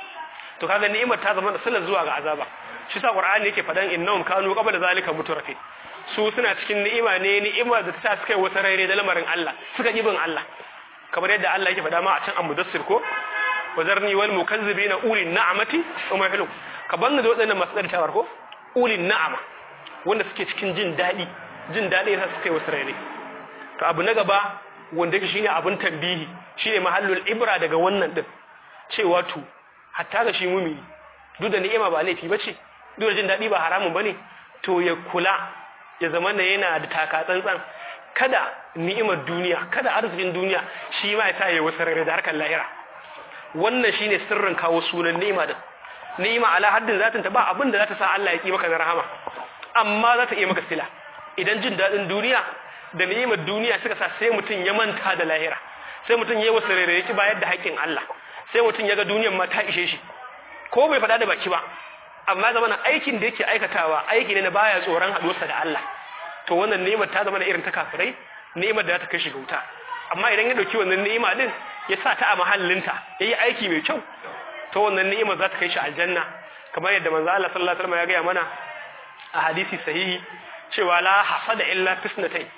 to kaga ni'imar ta zama da sallar zuwa ga azaba shi sa qur'ani yake fadan innahum kanu qabla zalika mutrafi su suna cikin ni'ima ne ni'imar da ta suka yi wata raire da lamarin Allah suka bin Allah kamar yadda Allah yake faɗa ma a can al-mudassir ko wazarni wal mukazzibina ulin na'amati wa mahlu ka banna da wadannan masu tsartawar ko ulin na'ama wanda suke cikin jin dadi yasa suka yi wasu rayuwa to abu na gaba wanda yake shine abun tambihi shine mahallul ibra daga wannan din cewa to hatta ga shi mumini duk da ni'ima ba laifi bace duk da jin dadi ba haramun bane to ya kula ya zama yana da taka tsantsan kada ni'imar duniya kada arzikin duniya shi ma ya sa yayi wasu rare da harkar lahira wannan shine sirrin kawo sunan ni'ima din ni'ima ala haddin zatin ta ba abin da za ta sa Allah ya ki maka na rahama amma za ta iya maka sila idan jin dadin duniya da ni'imar duniya suka sa sai mutun ya manta da lahira sai mutun yayi wasu rare yake bayar da haƙin Allah sai mutun ya ga duniyar ma ta ishe shi ko bai faɗa da baki ba amma zamanin aikin da yake aikatawa aiki ne na baya tsoron haɗuwarsa da Allah to wannan ni'imar ta zama irin ta kafirai ni'imar da za ta kai shi ga wuta amma idan ya dauki wannan ni'ima din ya sa ta a mahallinta yayi aiki mai kyau to wannan ni'imar za ta kai shi aljanna kamar yadda manzo Allah sallallahu alaihi wasallam ya ga mana a hadisi sahihi cewa la hasada illa fisnatay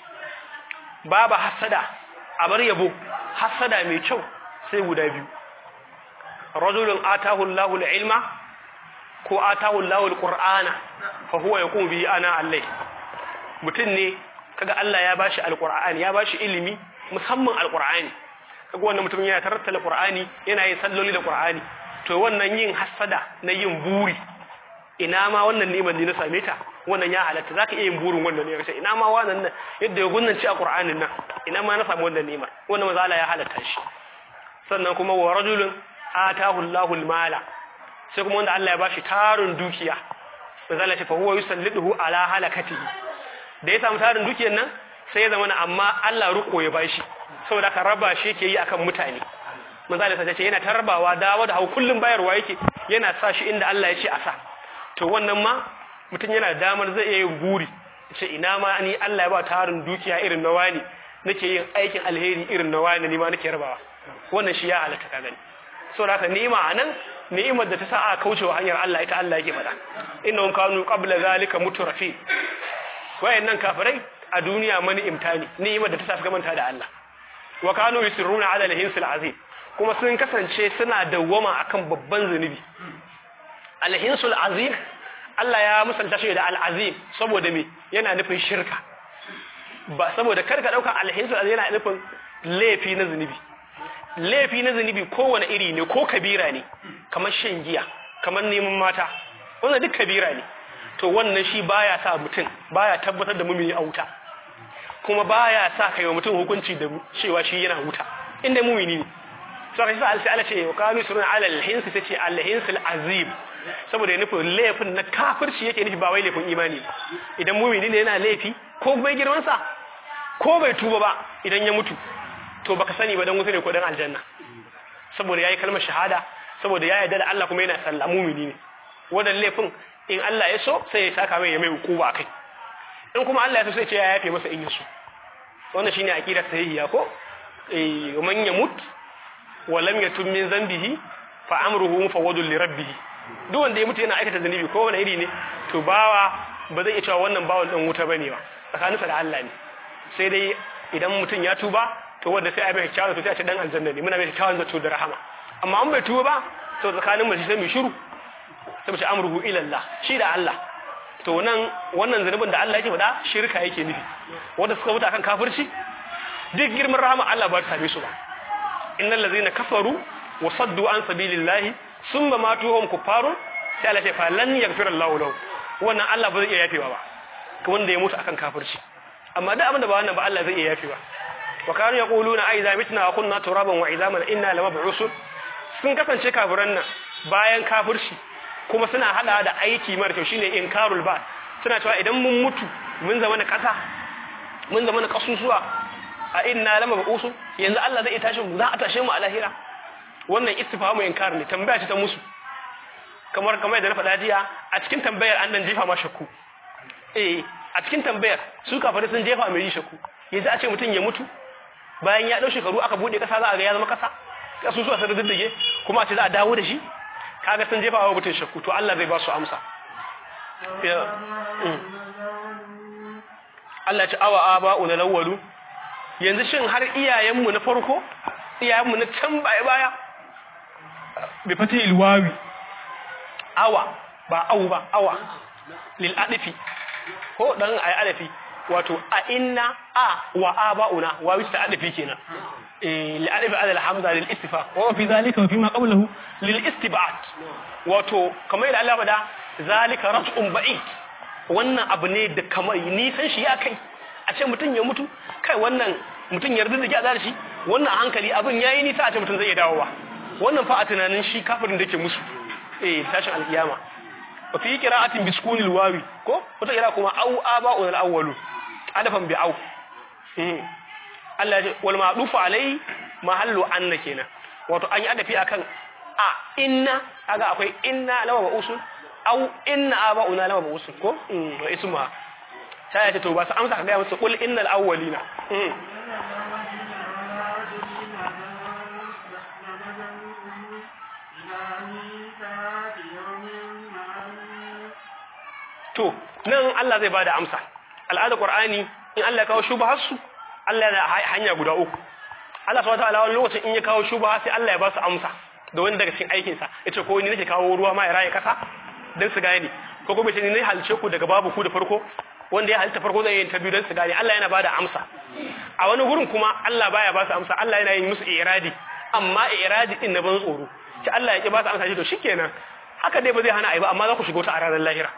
baba hasada abar yabo hasada mai kyau sai guda biyu rajulun atahu Allahu al-ilma ko atahu Allahu al-qur'ana fa huwa yaqumu bihi ana allai mutum ne kaga Allah ya bashi alqur'ani ya bashi ilimi musamman alqur'ani kaga wannan mutum yana tarattal alqur'ani yana yin salloli da qur'ani to wannan yin hasada na yin buri ina ma wannan ni'imar ne na same ta wannan ya halatta zaka iya yin burin wannan ne kace ina ma wannan nan yadda ya gunnanci a Qur'anin nan ina ma na samu wannan ni'ima wannan manzo Allah ya halatta shi sannan kuma wa rajulun atahu Allahu al-mala sai kuma wanda Allah ya bashi tarin dukiya manzo Allah ya ce fa huwa yusalliduhu ala halakatihi da ya samu tarin dukiyar nan sai ya zama amma Allah ruko ya bashi saboda ka raba shi yake yi akan mutane manzo Allah ya ce yana tarbawa dawo da hau kullum bayarwa yake yana sa shi inda Allah ya ce a sa to wannan ma mutum yana damar zai iya yin guri ce ina ma ni Allah ya ba tarin dukiya irin na wani nake yin aikin alheri irin na wani ni ma nake rabawa wannan shi ya halatta ka gani saboda haka ni'ima anan ni'imar da ta sa aka kaucewa hanyar Allah ita Allah yake faɗa innahum kanu qabla zalika mutrafi wayannan kafirai a duniya mani imtani ni'imar da ta sa su manta da Allah wa kanu yusirruna ala al-hinsil azim kuma sun kasance suna dawwama akan babban zunubi al-hinsul azim Allah ya musanta shi da al-azim saboda me yana nufin shirka ba saboda karka dauka al-hinsul azim yana nufin laifi na zunubi laifi na zunubi kowane iri ne ko kabira ne kamar shan giya kamar neman mata wannan duk kabira ne to wannan shi baya sa mutum baya tabbatar da mumini a wuta kuma baya sa kai wa mutum hukunci da cewa shi yana wuta inda mumini ne sai sai Allah ce wa kanu surun ala al-hins tace al-hinsul azim saboda nufin laifin na kafirci yake nufi ba wai laifin imani idan mumini ne yana laifi ko bai girman sa ko bai tuba ba idan ya mutu to baka sani ba dan wuta ne ko dan aljanna saboda yayi kalmar shahada saboda ya yarda da Allah kuma yana sallah mumini ne wadan laifin in Allah ya so sai ya saka mai ya mai hukuma akai in kuma Allah ya so sai ce ya yafe masa in yaso wannan shine aqidar sahihiya ko man yamut wa lam yatub min zambihi fa amruhu mufawwadun li rabbih duk wanda ya mutu yana aikata zanubi ko wani iri ne to bawa ba zai iya cewa wannan bawan dan wuta bane ba tsakaninsa da Allah ne sai dai idan mutun ya tuba to wanda sai a bai kyawu to sai a ce dan aljanna ne muna bai kyawun zato da rahama amma an bai tuba ba to tsakanin mu sai mu shiru sai mu ce amruhu ila Allah shi da Allah to wannan zanubin da Allah yake faɗa shirka yake nufi wanda suka mutu akan kafirci duk girman rahama Allah ba ta same su ba innal ladzina kafaru wa saddu an sabilillahi summa matu hum kuffarun sai Allah ya fa lan yaghfira Allahu lahu wannan Allah ba zai iya yafewa ba ka wanda ya mutu akan kafirci amma da abin da ba wannan ba Allah zai iya yafewa wa kanu yaquluna a idza mitna wa kunna turaban wa idaman inna lamab'usun sun kasance kafiran nan bayan kafirci kuma suna hada da aiki mara kyau shine inkarul ba suna cewa idan mun mutu mun zama na kasa mun zama na kasusuwa a inna lamab'usun yanzu Allah zai tashi mu za a tashe mu a lahira wannan istifhamu inkar ne tambaya ce ta musu kamar da na faɗa jiya a cikin tambayar an dan jefa ma shakku a cikin tambayar su kafare sun jefa mai shakku yanzu a ce mutum ya mutu bayan ya dau shekaru aka bude kasa za a ga ya zama kasa kasusuwa sai da diddige kuma a ce za a dawo da shi kaga sun jefa wa mutum shakku to Allah zai ba su amsa Allah ya ce awa aba'una lawwalu yanzu shin har iyayenmu na farko iyayenmu na can baya bi fatil wawi awa ba au ba awa lil adfi ko dan ay adafi wato a inna a wa aba'una wawi ta adafi kenan lil adfi ala al hamza lil istifaq wa fi zalika wa fi ma qablahu lil istib'ad wato kamar yadda Allah bada zalika raf'un ba'id wannan abu ne da kamar ni san shi ya kai a ce mutun ya mutu kai wannan mutun yarda da ya shi wannan hankali abin yayi nisa a ce mutun zai iya dawowa wannan fa a tunanin shi kafirin da yake musu tashin alkiyama wa fi qira'atin bi sukunil wawi ko wata kira kuma au aba'u al-awwalu adafan bi au Allah ya wal ma'dufu alai mahallu anna kenan wato an yi adafi akan a inna kaga akwai inna lama ba usul au inna aba'una lama ba usul ko wa isma sai ya ce to ba su amsa ka ga musu qul innal awwalina to nan Allah zai bada amsa al'ada Qur'ani in Allah ya kawo shubhar su Allah yana hanya guda uku Allah subhanahu wa ta'ala wani lokacin in ya kawo shubha sai Allah ya ba su amsa da wani daga cikin aikin sa yace ko ni nake kawo ruwa ma ya raye kasa dan su gane ko kuma yace ni ne halice ku daga babu ku da farko wanda ya halitta farko zai yi ta biyu dan su gane Allah yana bada amsa a wani gurin kuma Allah baya ba su amsa Allah yana yin musu iradi amma iradi din na ban tsoro sai Allah ya ki ba su amsa shi to shikenan haka dai ba zai hana ai ba amma za ku shiga ta a ranar lahira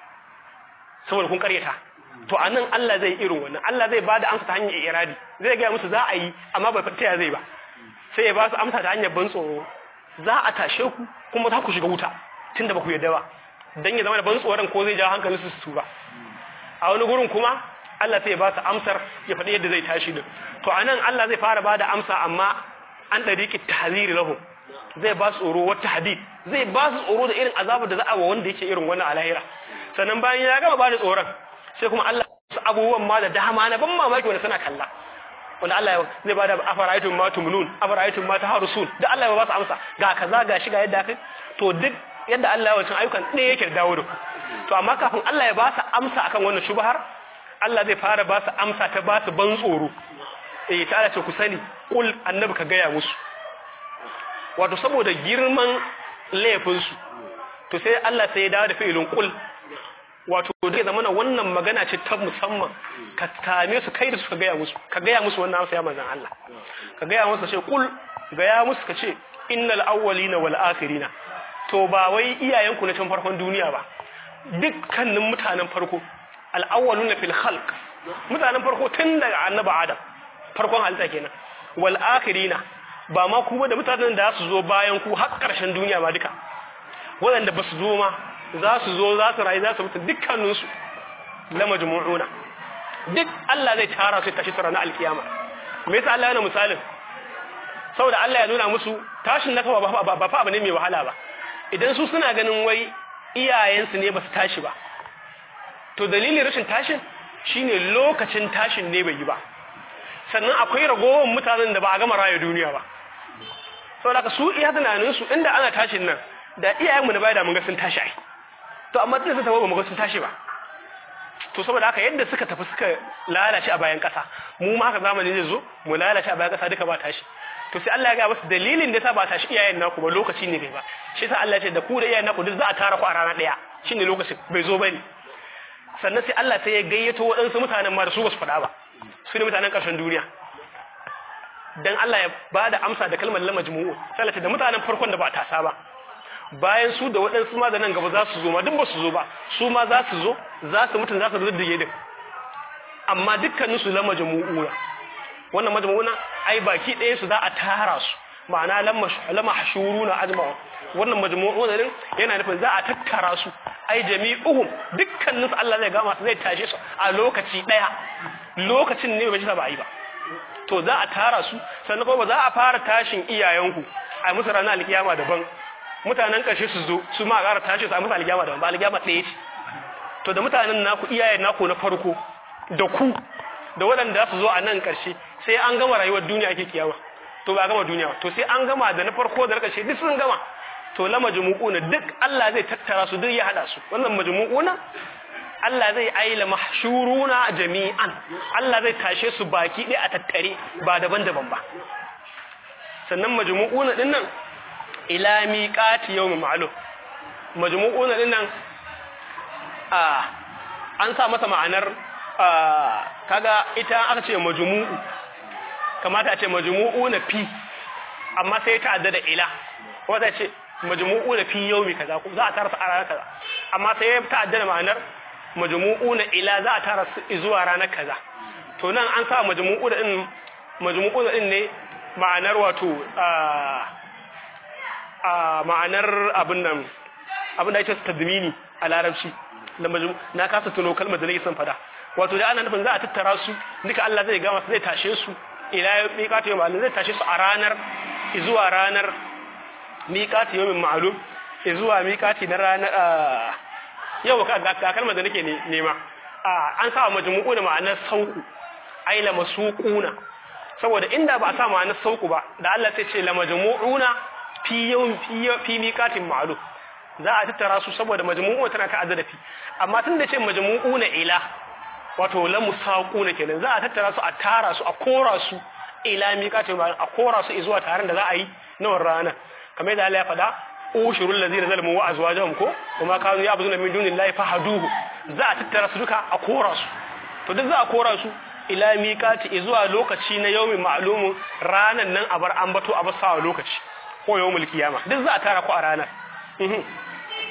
saboda kun karyata to anan Allah zai irin wannan Allah zai bada amsa ta hanyar iradi zai ga musu za a yi amma bai fita ya zai ba sai ya ba su amsa ta hanyar ban tsoro za a tashe ku kuma za ku shiga wuta tunda ba ku yarda ba dan ya zama da ban tsoron ko zai ja hankalin su ba a wani gurin kuma Allah sai ya ba su amsar ya faɗi yadda zai tashi din to anan Allah zai fara bada amsa amma an dariqi tahziri lahum zai ba su tsoro wata hadid zai ba su tsoro da irin azabar da za a wa wanda yake irin wannan alahira sannan bayan ya gama ba da tsoron sai kuma Allah su abubuwan ma da dama na ban mamaki wanda suna kalla wanda Allah zai bada afara'aytum ma tumnun afara'aytum ma taharusun da Allah ya ba su amsa ga kaza ga shi ga yadda kai to duk yadda Allah ya wancan ayyukan ɗaya yake dawo da ku to amma kafin Allah ya ba su amsa akan wannan shubhar Allah zai fara ba su amsa ta ba su ban tsoro ta ce ku sani kul annabi ka gaya musu wato saboda girman laifin su to sai Allah sai ya dawo da fi'ilin kul wato da zamana wannan magana ce ta musamman ka kame su kai da su ka gaya musu wannan amsa ya manzon Allah ka gaya musu ce kul gaya musu ka ce innal awwalina wal akhirina to ba wai iyayenku na can farkon duniya ba dukkanin mutanen farko al awwaluna fil khalq mutanen farko tun daga annabi Adam farkon halitta kenan wal akhirina ba ma ku ba da mutanen da su zo bayan ku har karshen duniya ba duka waɗanda ba su zo ma za su zo za su rayu za su mutu dukkaninsu la majmu'una duk Allah zai tara su tashi tsara na alkiyama me yasa Allah yana misalin saboda Allah ya nuna musu tashin naka ba fa abu ne mai wahala ba idan su suna ganin wai iyayensu ne ba su tashi ba to dalilin rashin tashin shine lokacin tashin ne bai yi ba sannan akwai ragowar mutanen da ba a gama rayu duniya ba saboda su iya tunanin su inda ana tashin nan da iyayenmu na baya da mun ga sun tashi ai to amma tun sun tafi ba mu ga sun tashi ba to saboda haka yadda suka tafi suka lalace a bayan kasa mu ma haka zamani zai zo mu lalace a bayan kasa duka ba tashi to sai Allah ya ga musu dalilin da yasa ba tashi iyayen naku ba lokaci ne bai ba shi yasa Allah ya ce da ku da iyayen naku duk za a tara ku a rana daya shine lokacin bai zo bane sannan sai Allah sai ya gayyato waɗansu mutanen ma da su ba su faɗa ba su ne mutanen ƙarshen duniya dan Allah ya bada amsa da kalmar la majmu'u sai da mutanen farkon da ba tasa ba bayan su da waɗansu ma da nan gaba za su zo ma duk ba su zo ba su ma za su zo za su mutun za su riddige din amma dukkanin su la majmu'una wannan majmu'una ai baki ɗaya su za a tara su ma'ana lamma hashuruna ajma'u wannan majmu'una din yana nufin za a tattara su ai jami'uhum dukkanin su Allah zai gama su zai tashe su a lokaci ɗaya lokacin ne bai ci ba yi ba to za a tara su sannan kuma za a fara tashin iyayenku a musu ranar alkiyama daban mutanen ƙarshe su zo su ma ƙara tashi su a musu alkiyama daban ba alkiyama ɗaya ce to da mutanen naku iyayen naku na farko da ku da waɗanda su zo a nan ƙarshe sai an gama rayuwar duniya ake kiyama to ba gama duniya to sai an gama da na farko da na ƙarshe duk sun gama to la majmu'una duk Allah zai tattara su duk ya hada su wannan majmu'una Allah zai aila mahshuruna jami'an Allah zai tashe su baki ɗaya a tattare ba daban-daban ba sannan majmu'una din nan ila miqati yawm ma'lum majmu'una din nan an sa masa ma'anar kaga ita aka ce majmu'u kamata a ce majmu'una fi amma sai ta addada ila wanda ce majmu'una fi yawmi kaza ko za a tara su a ranar kaza amma sai ta addada ma'anar majmu'una ila za a tara su zuwa ranar kaza to nan an sa majmu'una din ne ma'anar wato ma'anar abin da yake tadmini a larabci na kasa tuno kalmar da nake son fada wato da ana nufin za a tattara su duka Allah zai gama zai tashe su ila miqati yawm ma'lum zai tashe su a ranar zuwa ranar miqati yawm ma'lum zuwa miqati na ranar yau ga kalmar da nake nema an sa majmu'u da ma'anar sauku ai la masuquna saboda inda ba a sa ma'anar sauku ba da Allah sai ce la majmu'una fi miqatin ma'lum za a tattara su saboda majmu'u tana ta'addada fi amma tun da ce majmu'una ila wato la musaquna kenan za a tattara su a tara su a kora su ila miqatin ma'lum a kora su zuwa taron da za a yi na wannan rana kamar da Allah ya faɗa ushurul ladina zalamu wa azwajuhum ko kuma kanu ya'buduna min dunillahi fahaduhu za a tattara su duka a kora su to duk za a kora su ila miqati zuwa lokaci na yawmin ma'lumun ranan nan a bar ambato a basawa lokaci ko yawmul qiyama duk za a tara ku a ranar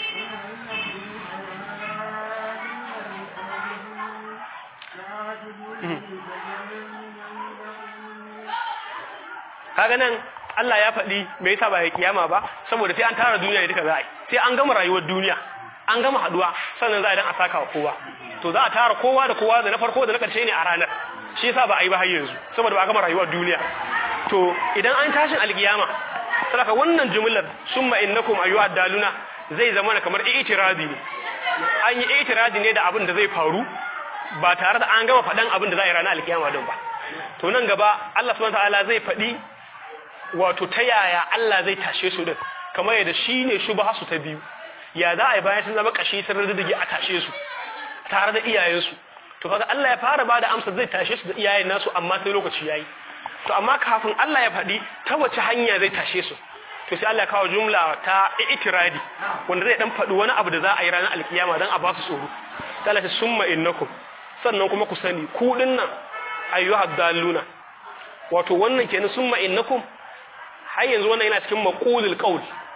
kaga nan Allah ya faɗi me yasa ba ya kiyama ba saboda sai an tara duniya ne duka za a yi sai an gama rayuwar duniya an gama haduwa sannan za a dan a saka wa kowa to za a tara kowa da kowa da na farko da na karshe ne a ranar shi yasa ba a yi ba har yanzu saboda ba a gama rayuwar duniya to idan an tashin alkiyama saboda wannan jumlar summa innakum ayyuhad daluna zai zama kamar i'tiradi ne an yi i'tiradi ne da abin da zai faru ba tare da an gama faɗan abin da za a yi ranar alkiyama din ba to nan gaba Allah subhanahu wataala zai faɗi wato ta yaya Allah zai tashe su din kamar yadda shine shubha su ta biyu ya za a yi bayan sun zama kashi sun riddige a tashe su tare da iyayensu to kaga Allah ya fara bada amsa zai tashe su da iyayen nasu amma sai lokaci yayi to amma kafin Allah ya faɗi ta wace hanya zai tashe su to sai Allah ya kawo jumla ta itiradi wanda zai dan faɗi wani abu da za a yi ranar alkiyama dan a ba su tsoro sai Allah ya summa innakum sannan kuma ku sani ku dinnan ayyuhad dalluna wato wannan kenan summa innakum har yanzu wannan yana cikin maqulul qaul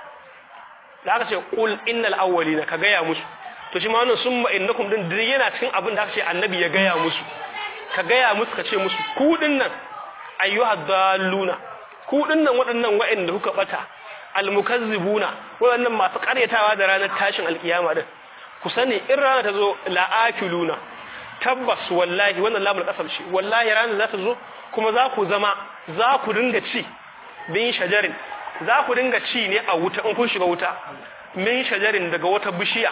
da aka ce qul innal awwalina ka gaya musu to shi ma wannan summa innakum din yana cikin abin da aka ce annabi ya gaya musu ka gaya musu ka ce musu ku dinnan ayyuhad dalluna ku dinnan waɗannan wa'anda kuka bata almukazzibuna waɗannan masu ƙaryatawa da ranar tashin alkiyama din ku sani in rana ta zo la'akiluna tabbas wallahi wannan lamul qasam shi wallahi ranar za ta zo kuma za ku dinga ci bin shajarin za ku dinga ci ne a wuta in kun shiga wuta min shajarin daga wata bishiya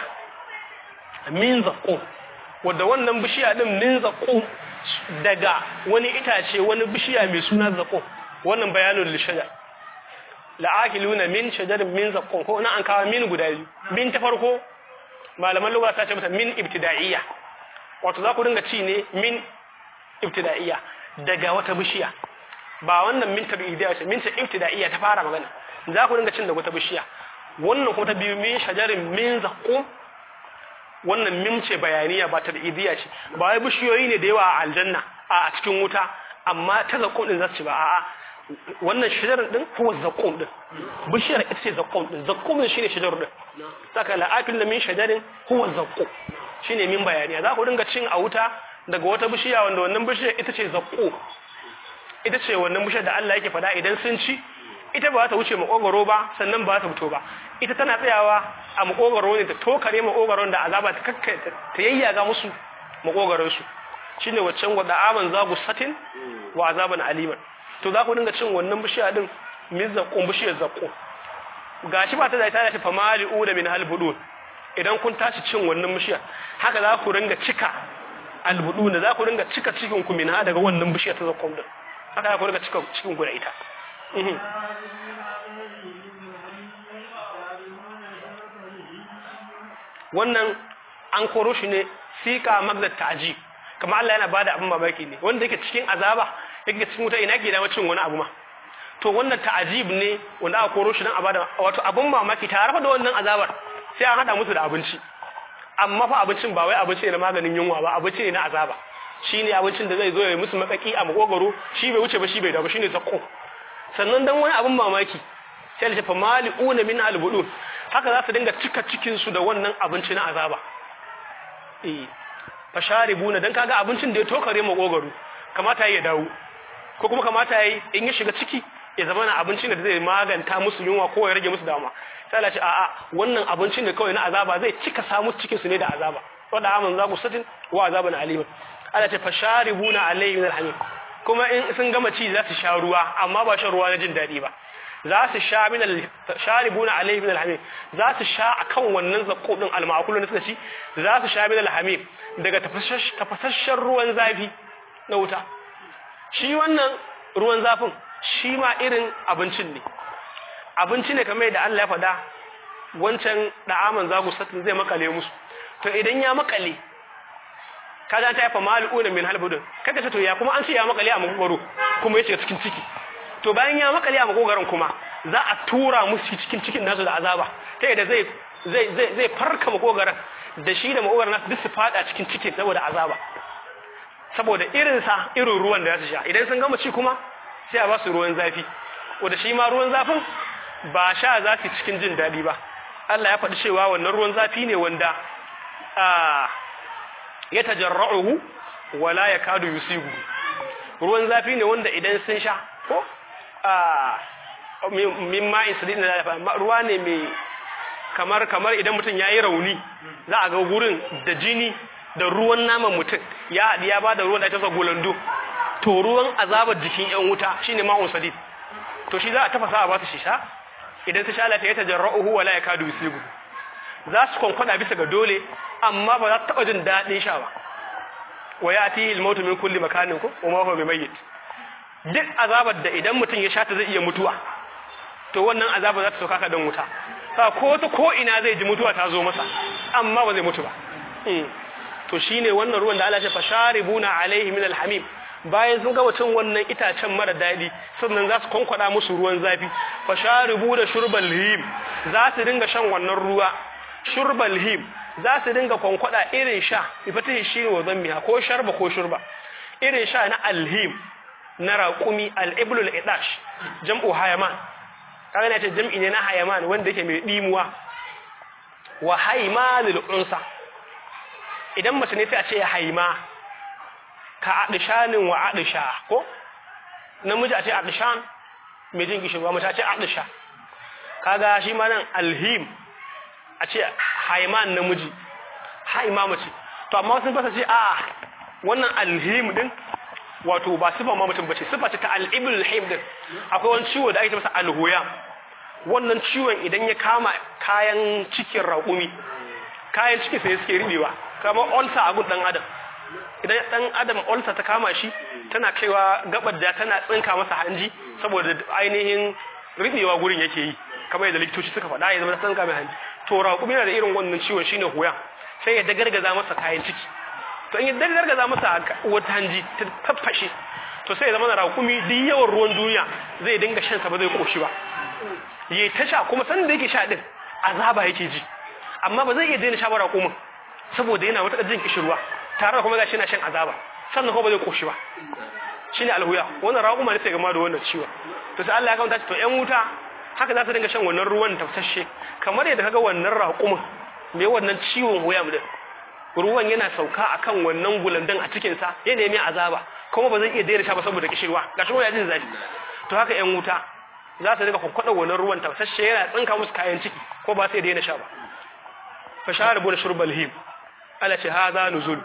min zaqqum wanda wannan bishiya din min zaqqum daga wani itace wani bishiya mai suna zaqqum wannan bayanul lishajar la'akiluna min shajarin min zaqqum ko na an kawo min guda biyu min ta farko malaman lugha ta ce mata min ibtida'iyya wato za ku dinga ci ne min ibtida'iyya daga wata bishiya ba wannan min tabi'idiyya ce min ta ibtida'iyya ta fara magana za ku dinga cin da wata bishiya wannan kuma ta biyu min shajarin min zaqqum wannan min ce bayaniya ba tabi'idiyya ce ba wai bishiyoyi ne da yawa a aljanna a cikin wuta amma ta zaqqum din za su ci ba a'a wannan shajarar din huwa zaqqum din bishiyar ita ce zaqqum din zaqqum din shine shajarar din saka la'akil min shajarin huwa zaqqum shine min bayaniya za ku dinga cin a wuta daga wata bishiya wanda wannan bishiyar ita ce zaqqum ita ce wannan bishiyar da Allah yake fada idan sun ci ita ba za ta wuce makogoro ba sannan ba ta fito ba ita tana tsayawa a makogoro ne ta tokare makogoron da azaba ta kakkaita ta yayyaga musu makogoron su shine waccan gwada aman zagu satin wa azaban aliman to za ku dinga cin wannan bishiya din min zaqqum bishiyar zaqqum gashi ba ta da ta fa mali'u da min halbudun idan kun tashi cin wannan bishiyar haka za ku dinga cika albudun za ku dinga cika cikin ku min daga wannan bishiyar ta zaqqum din haka za ku dinga cika cikin ku da ita wannan an koro shi ne sika magzat ta'jib kamar Allah yana bada abin mamaki ne wanda yake cikin azaba yake cikin wuta ina ke da cin wani abu ma to wannan ta'jib ne wanda aka koro shi dan a bada wato abin mamaki tare da wannan azabar sai an hada musu da abinci amma fa abincin ba wai abinci ne na maganin yunwa ba abinci ne na azaba shine abincin da zai zo ya musu makaki a makogaro shi bai wuce ba shi bai dawo shine zakko sannan dan wani abin mamaki sai da fa mali'una min albudun haka za su dinga cika cikin su da wannan abinci na azaba fasharibuna dan kaga abincin da ya tokare makogaro kamata ya dawo ko kuma kamata yayi in ya shiga ciki ya zama na abincin da zai maganta musu yunwa ko ya rage musu dama sai Allah ce a'a wannan abincin da kawai na azaba zai cika samu cikin su ne da azaba wanda aman zaku satin wa azaban alim Allah ce fasharibuna alayhi min alhamim kuma in sun gama ci za su sha ruwa amma ba shan ruwa na jin dadi ba za su sha min sharibuna alayhi min alhamim za su sha akan wannan zakko din alma'kul da suka ci za su sha min alhamim daga tafasasshen ruwan zafi na wuta shi wannan ruwan zafin shi ma irin abincin ne abinci ne kamar da Allah ya faɗa wancan da'aman zagu satin zai makale musu to idan ya makale kaza ta yafa mal'una min halbudun kaga ce to ya kuma an ce ya makale a makogaro kuma yace cikin ciki to bayan ya makale a makogaron kuma za a tura musu cikin nasu da azaba ta yadda zai farka makogaron da shi da makogaron nasu duk su fada cikin saboda azaba saboda irin ruwan da za su sha idan sun gama ci kuma sai a ba su ruwan zafi wanda shi ma ruwan zafin ba sha zafi cikin jin daɗi ba Allah ya faɗi cewa wannan ruwan zafi ne wanda ya tajarra'uhu wala yakadu yusigu ruwan zafi ne wanda idan sun sha ko min ma'in sadid na ruwa ne mai kamar idan mutum yayi rauni za a ga gurin da jini da ruwan naman mutum ya haɗi ya bada ruwan da ake sa golando to ruwan azabar jikin yan wuta shine ma'un sadid to shi za a tafasa a ba su shisha idan su sha la ta tajarra'uhu wala yakadu yusigu za su kwankwada bisa ga dole amma ba za su taba jin daɗin sha ba wa yati al-mautu min kulli makanin ko wa ma huwa bimayyit duk azabar da idan mutum ya sha ta zai iya mutuwa to wannan azabar za ta sauka ka dan wuta ko ina zai ji mutuwa ta zo masa amma ba zai mutu ba to shine wannan ruwan da Allah ya fasharibuna alaihi min alhamim bayan sun gama cin wannan itacen mara dadi sannan za su kwankwada musu ruwan zafi fasharibu da shurbal him za su dinga shan wannan ruwa shurbal him za su dinga kwankwada irin sha ifatihi shi wa zammiha ko sharba ko shurba irin sha na alhim na raqumi al-iblul idash jam'u hayaman kaga ne ce jam'i ne na hayaman wanda yake mai dimuwa wa haymanul unsa idan mace ne sai a ce haima ka adishanin wa adisha ko namiji a ce adishan mai jin gishirwa mace a ce adisha kaga shi ma nan alhim a ce haiman namiji haima mace to amma sun fasa ce a wannan alhim din wato ba sifa ma mutum bace sifa ce ta al-ibl him din akwai wani ciwo da ake ce masa al-huyam wannan ciwon idan ya kama kayan cikin raƙumi kayan ciki sai suke ribewa kamar ulcer a gun dan adam idan dan adam ulcer ta kama shi tana kaiwa gabar da tana tsinka masa hanji saboda ainihin ribewa gurin yake yi kamar yadda likitoci suka faɗa ya zama tsinka mai hanji to raƙumi yana da irin wannan ciwon shine huyam sai ya dagargaza masa kayan ciki to in ya dagargaza masa wata hanji ta taffashe to sai ya zama raƙumi duk yawan ruwan duniya zai dinga shan sa ba zai koshi ba yayi ta sha kuma san da yake sha din azaba yake ji amma ba zai iya daina sha ba raƙumin saboda yana wata jin kishirwa tare da kuma gashi yana shan azaba sannan kuma ba zai koshi ba shine alhuya wannan raƙuma ne sai gama da wannan ciwon to sai Allah ya kanta to ƴan wuta haka za su dinga shan wannan ruwan tafsashe kamar yadda kaga wannan raƙumin me wannan ciwon huya mu din ruwan yana sauka akan wannan gulandan a cikin sa yana yi azaba kuma ba zai iya daina sha ba saboda kishirwa gashi kuma ya jin zafi to haka ƴan wuta za su dinga kokkwada wannan ruwan tafsashe yana tsinka musu kayan ciki ko ba sai daina sha ba fa sharibu da shurbal him ala ce hadha nuzul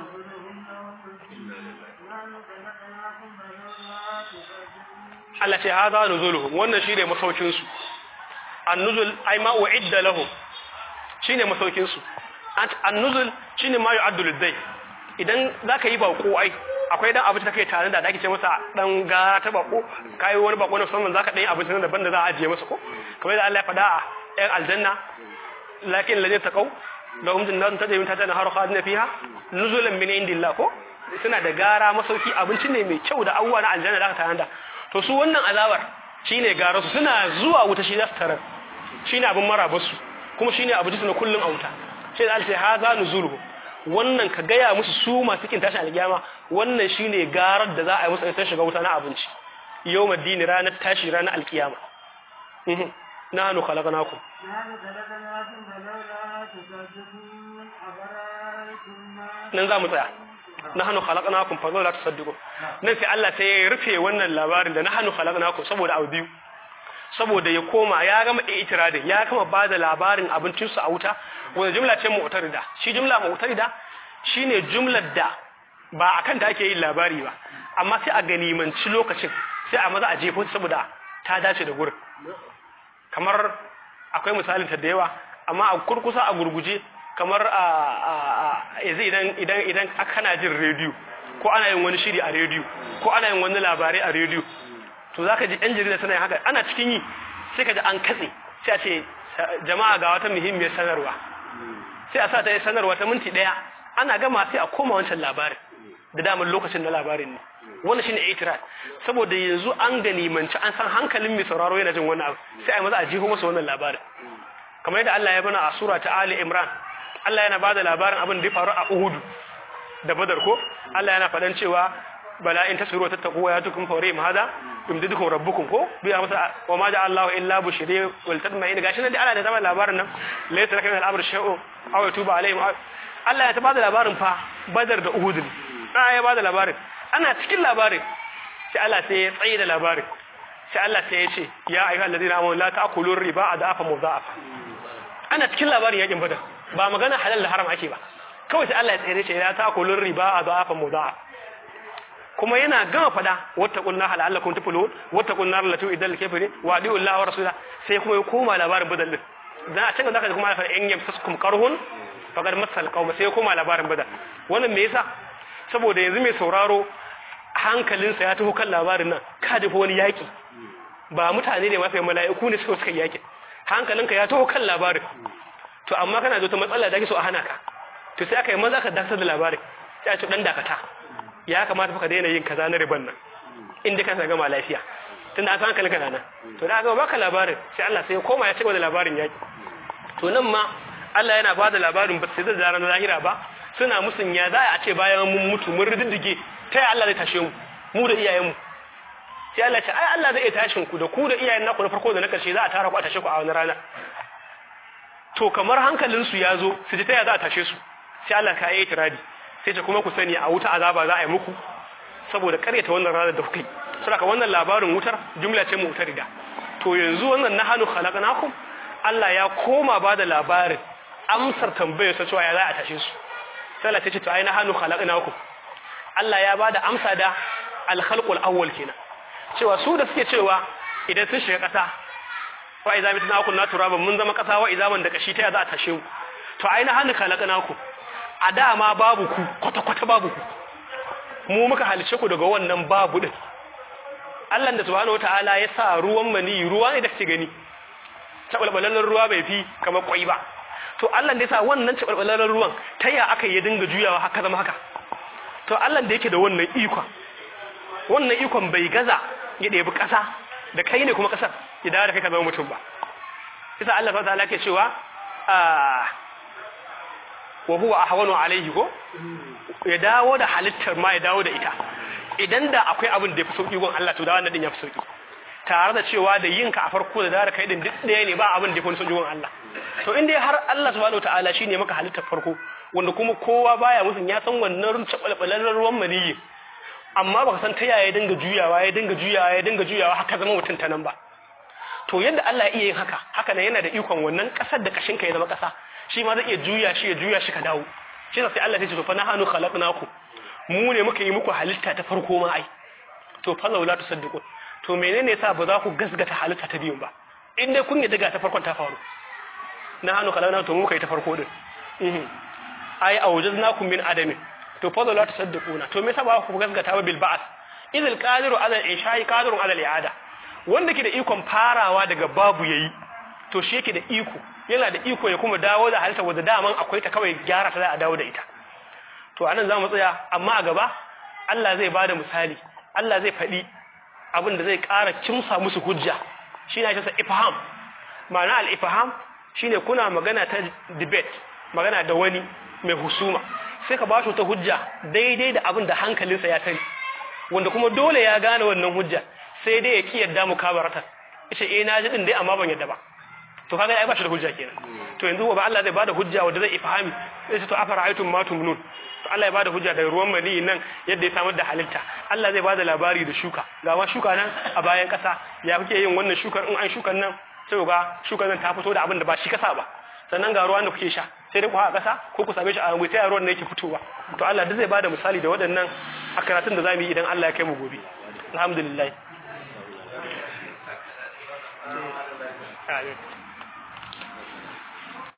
Allah ce hadha nuzuluhum wannan shine masaukin su an-nuzul ay ma uidda lahum shine masaukin su an-nuzul shine ma yu'addu lid-day idan zaka yi bako ai akwai dan abinci da kai tare da ake ce masa dan gara ta bako kai wani bako na musamman zaka dan abinci nan daban da za a ajiye masa ko kamar da Allah ya faɗa a ɗan aljanna lakin ladina taqaw lahum jannatun tajri min tahtiha al-anharu khalidina fiha nuzulan min indillah ko suna da gara masauki abinci ne mai kyau da awwa na aljanna da aka tare da to su wannan azabar shine gara su suna zuwa wuta shi za su tarar shine abin marabar su kuma shine abu jisu na kullun a wuta sai Allah sai haza nuzuluhu wannan ka gaya musu su masu kin tashin alkiyama wannan shine garar da za a yi musu sai shiga wuta na abinci yawmad din ranar tashi ranar alkiyama nahnu khalaqnakum nan za mu tsaya nahnu khalaqnakum fa la tusaddiqu nan sai Allah sai ya rufe wannan labarin da nahnu khalaqnakum saboda abu biyu saboda ya koma ya gama itiradin ya kama bada labarin abincin su a wuta wanda jumla ce mu'tarida shi jumla mu'tarida shine jumlar da ba akan ta ake yin labari ba amma sai a ganimanci lokacin sai a maza a jefo saboda ta dace da gurin kamar akwai misalin ta da yawa amma a kurkusa a gurguje kamar yanzu idan kana jin rediyo ko ana yin wani shiri a rediyo ko ana yin wani labarai a rediyo to zaka ji ɗan jarida suna yin haka ana cikin yi sai ka ji an katse sai a ce jama'a ga wata muhimmiyar sanarwa sai a sa ta sanarwa ta minti ɗaya ana gama sai a koma wancan labarin da damar lokacin na labarin ne wannan shine itiraz saboda yanzu an ganimanci an san hankalin mai sauraro yana jin wannan abu sai a maza a jiho masa wannan labarin kamar yadda Allah ya bana a sura ta Ali Imran Allah yana bada labarin abin da ya faru a Uhud da Badar ko Allah yana faɗan cewa bala in tasbiru tattaqu wa yatukum fawrim hada yumdidukum rabbukum ko biya masa wa ma ja'a Allahu illa bushri wal tatma'in gashi nan da Allah da zama labarin nan laysa lakum al-amru shay'un aw yatuba alaihim Allah ya tabada labarin fa Badar da Uhud da ya bada labarin ana cikin labarin sai Allah sai ya tsaye da labarin sai Allah sai ya ce ya ayyuhal ladina amanu la ta'kulu riba adafa mudha'afa ana cikin labarin yakin badar ba magana halal da haram ake ba kawai sai Allah ya tsaye ce la ta'kulu riba adafa mudha'afa kuma yana gama fada wattaqullaha la'allakum tuflihun wattaqunnar lati idal kafirin wa adi'u Allah wa rasula sai kuma ya koma labarin badar din dan a cikin zaka kuma fa in yamsaskum qarhun faqad masal qaum sai ya koma labarin badar wannan me yasa saboda yanzu mai sauraro hankalinsa ya taho kan labarin nan ka dafa wani yaki ba mutane ne mafi mala'iku ne suka yaki hankalinka ya taho kan labarin to amma kana da wata matsala da kake so a hana ka to sai aka yi maza ka dakatar da labarin sai a ce dan dakata ya kamata fa ka daina yin kaza na riban nan inda kana gama lafiya tunda an san hankalinka nan to da aka baka labarin sai Allah sai ya koma ya cigaba da labarin yaki to nan ma Allah yana bada labarin ba sai da zaran lahira ba suna musunya za a ce bayan mun mutu mun riddige ta yi Allah zai tashe mu da iyayenmu sai Allah ce ai Allah zai iya tashin ku da ku da iyayen naku na farko da na karshe za a tara ku a tashe ku a wani rana to kamar hankalinsu ya zo su ji ta za a tashe su sai Allah ka yi tiradi sai ce kuma ku sani a wuta azaba za a yi muku saboda karyata wannan ranar da kuka yi saboda wannan labarin wutar jumla ce mu wutar da to yanzu wannan nahanu khalaqnakum Allah ya koma ba da labarin amsar tambayar sa cewa ya za a tashe su sai Allah ta ce to ai nahanu khalaqnakum Allah ya bada amsa da al-khalqul awwal kenan cewa su da suke cewa idan sun shiga kasa wa idza mitna kunna turaban mun zama kasa wa idza man da kashi ta za a tashe mu to ai nahanu khalaqnakum a dama babu ku kwata babu ku mu muka halice ku daga wannan babu din Allah da subhanahu wataala ya sa ruwan mani ruwa ne da kake gani tabalbalan ruwa bai fi kamar kwai ba to Allah da ya sa wannan tabalbalan ruwan taya aka yi dinga juyawa haka zama haka to Allah da yake da wannan ikon bai gaza ya ɗebi ƙasa da kai ne kuma ƙasar ya dawo da kai ka zama mutum ba isa Allah subhanahu wataala ke cewa wa huwa ahwanu alayhi ko ya dawo da halittar ma ya dawo da ita idan da akwai abin da ya fi sauki gon Allah to da wannan din ya fi sauki tare da cewa da yinka a farko da dare kai din duk ɗaya ne ba abin da ya fi sauki gon Allah to in dai har Allah subhanahu wataala shine maka halittar farko wanda kuma kowa baya musun ya san wannan cabalbalan ruwan maniyi amma baka san ta yaya ya dinga juyawa haka zama mutum ta nan ba to yadda Allah iya yin haka nan yana da ikon wannan kasar da kashin ka ya zama kasa shi ma zai iya juya shi ka dawo shi sai Allah ya ce to fa nahanu khalaqnakum mu ne muka yi muku halitta ta farko ma ai to fa laula tusaddiqun to menene yasa ba za ku gasgata halitta ta biyun ba in dai kun yi daga ta farkon ta faru nahanu khalaqnakum to mu muka yi ta farko din ai awjadnakum min adamin to fa la tusaddiquna to me yasa ba ku gaskata ba bil ba'th idil qadiru ala al-isha'i qadirun ala al-i'ada wanda ke da ikon farawa daga babu yayi to shi yake da iko yana da iko ya kuma dawo da halitta wanda daman akwai ta kawai gyara ta za a dawo da ita to anan zamu tsaya amma a gaba Allah zai bada misali Allah zai faɗi abin da zai ƙara kimsa musu hujja shine ake sa ifham ma'ana al-ifham shine kuna magana ta debate magana da wani mai husuma sai ka ba shi ta hujja daidai da abin da hankalinsa ya sani wanda kuma dole ya gane wannan hujja sai dai ya ki yadda mukabaratan yace na ji din dai amma ban yadda ba to kaga ai ba shi da hujja kenan to yanzu ba Allah zai bada hujja wanda zai ifhami sai ce to afara'aytum ma tumnun to Allah ya bada hujja da ruwan mali nan yadda ya samar da halitta Allah zai bada labari da shuka ga ma shuka nan a bayan kasa ya kuke yin wannan shukar in an shukan nan sai ga shukar nan ta fito da abin da ba shi kasa ba sannan ga ruwan da kuke sha sai dai ku haƙa ƙasa ko ku same shi a rubuce a ruwan da yake fitowa to Allah duk zai bada misali da waɗannan a karatun da zamu yi idan Allah ya kai mu gobe alhamdulillah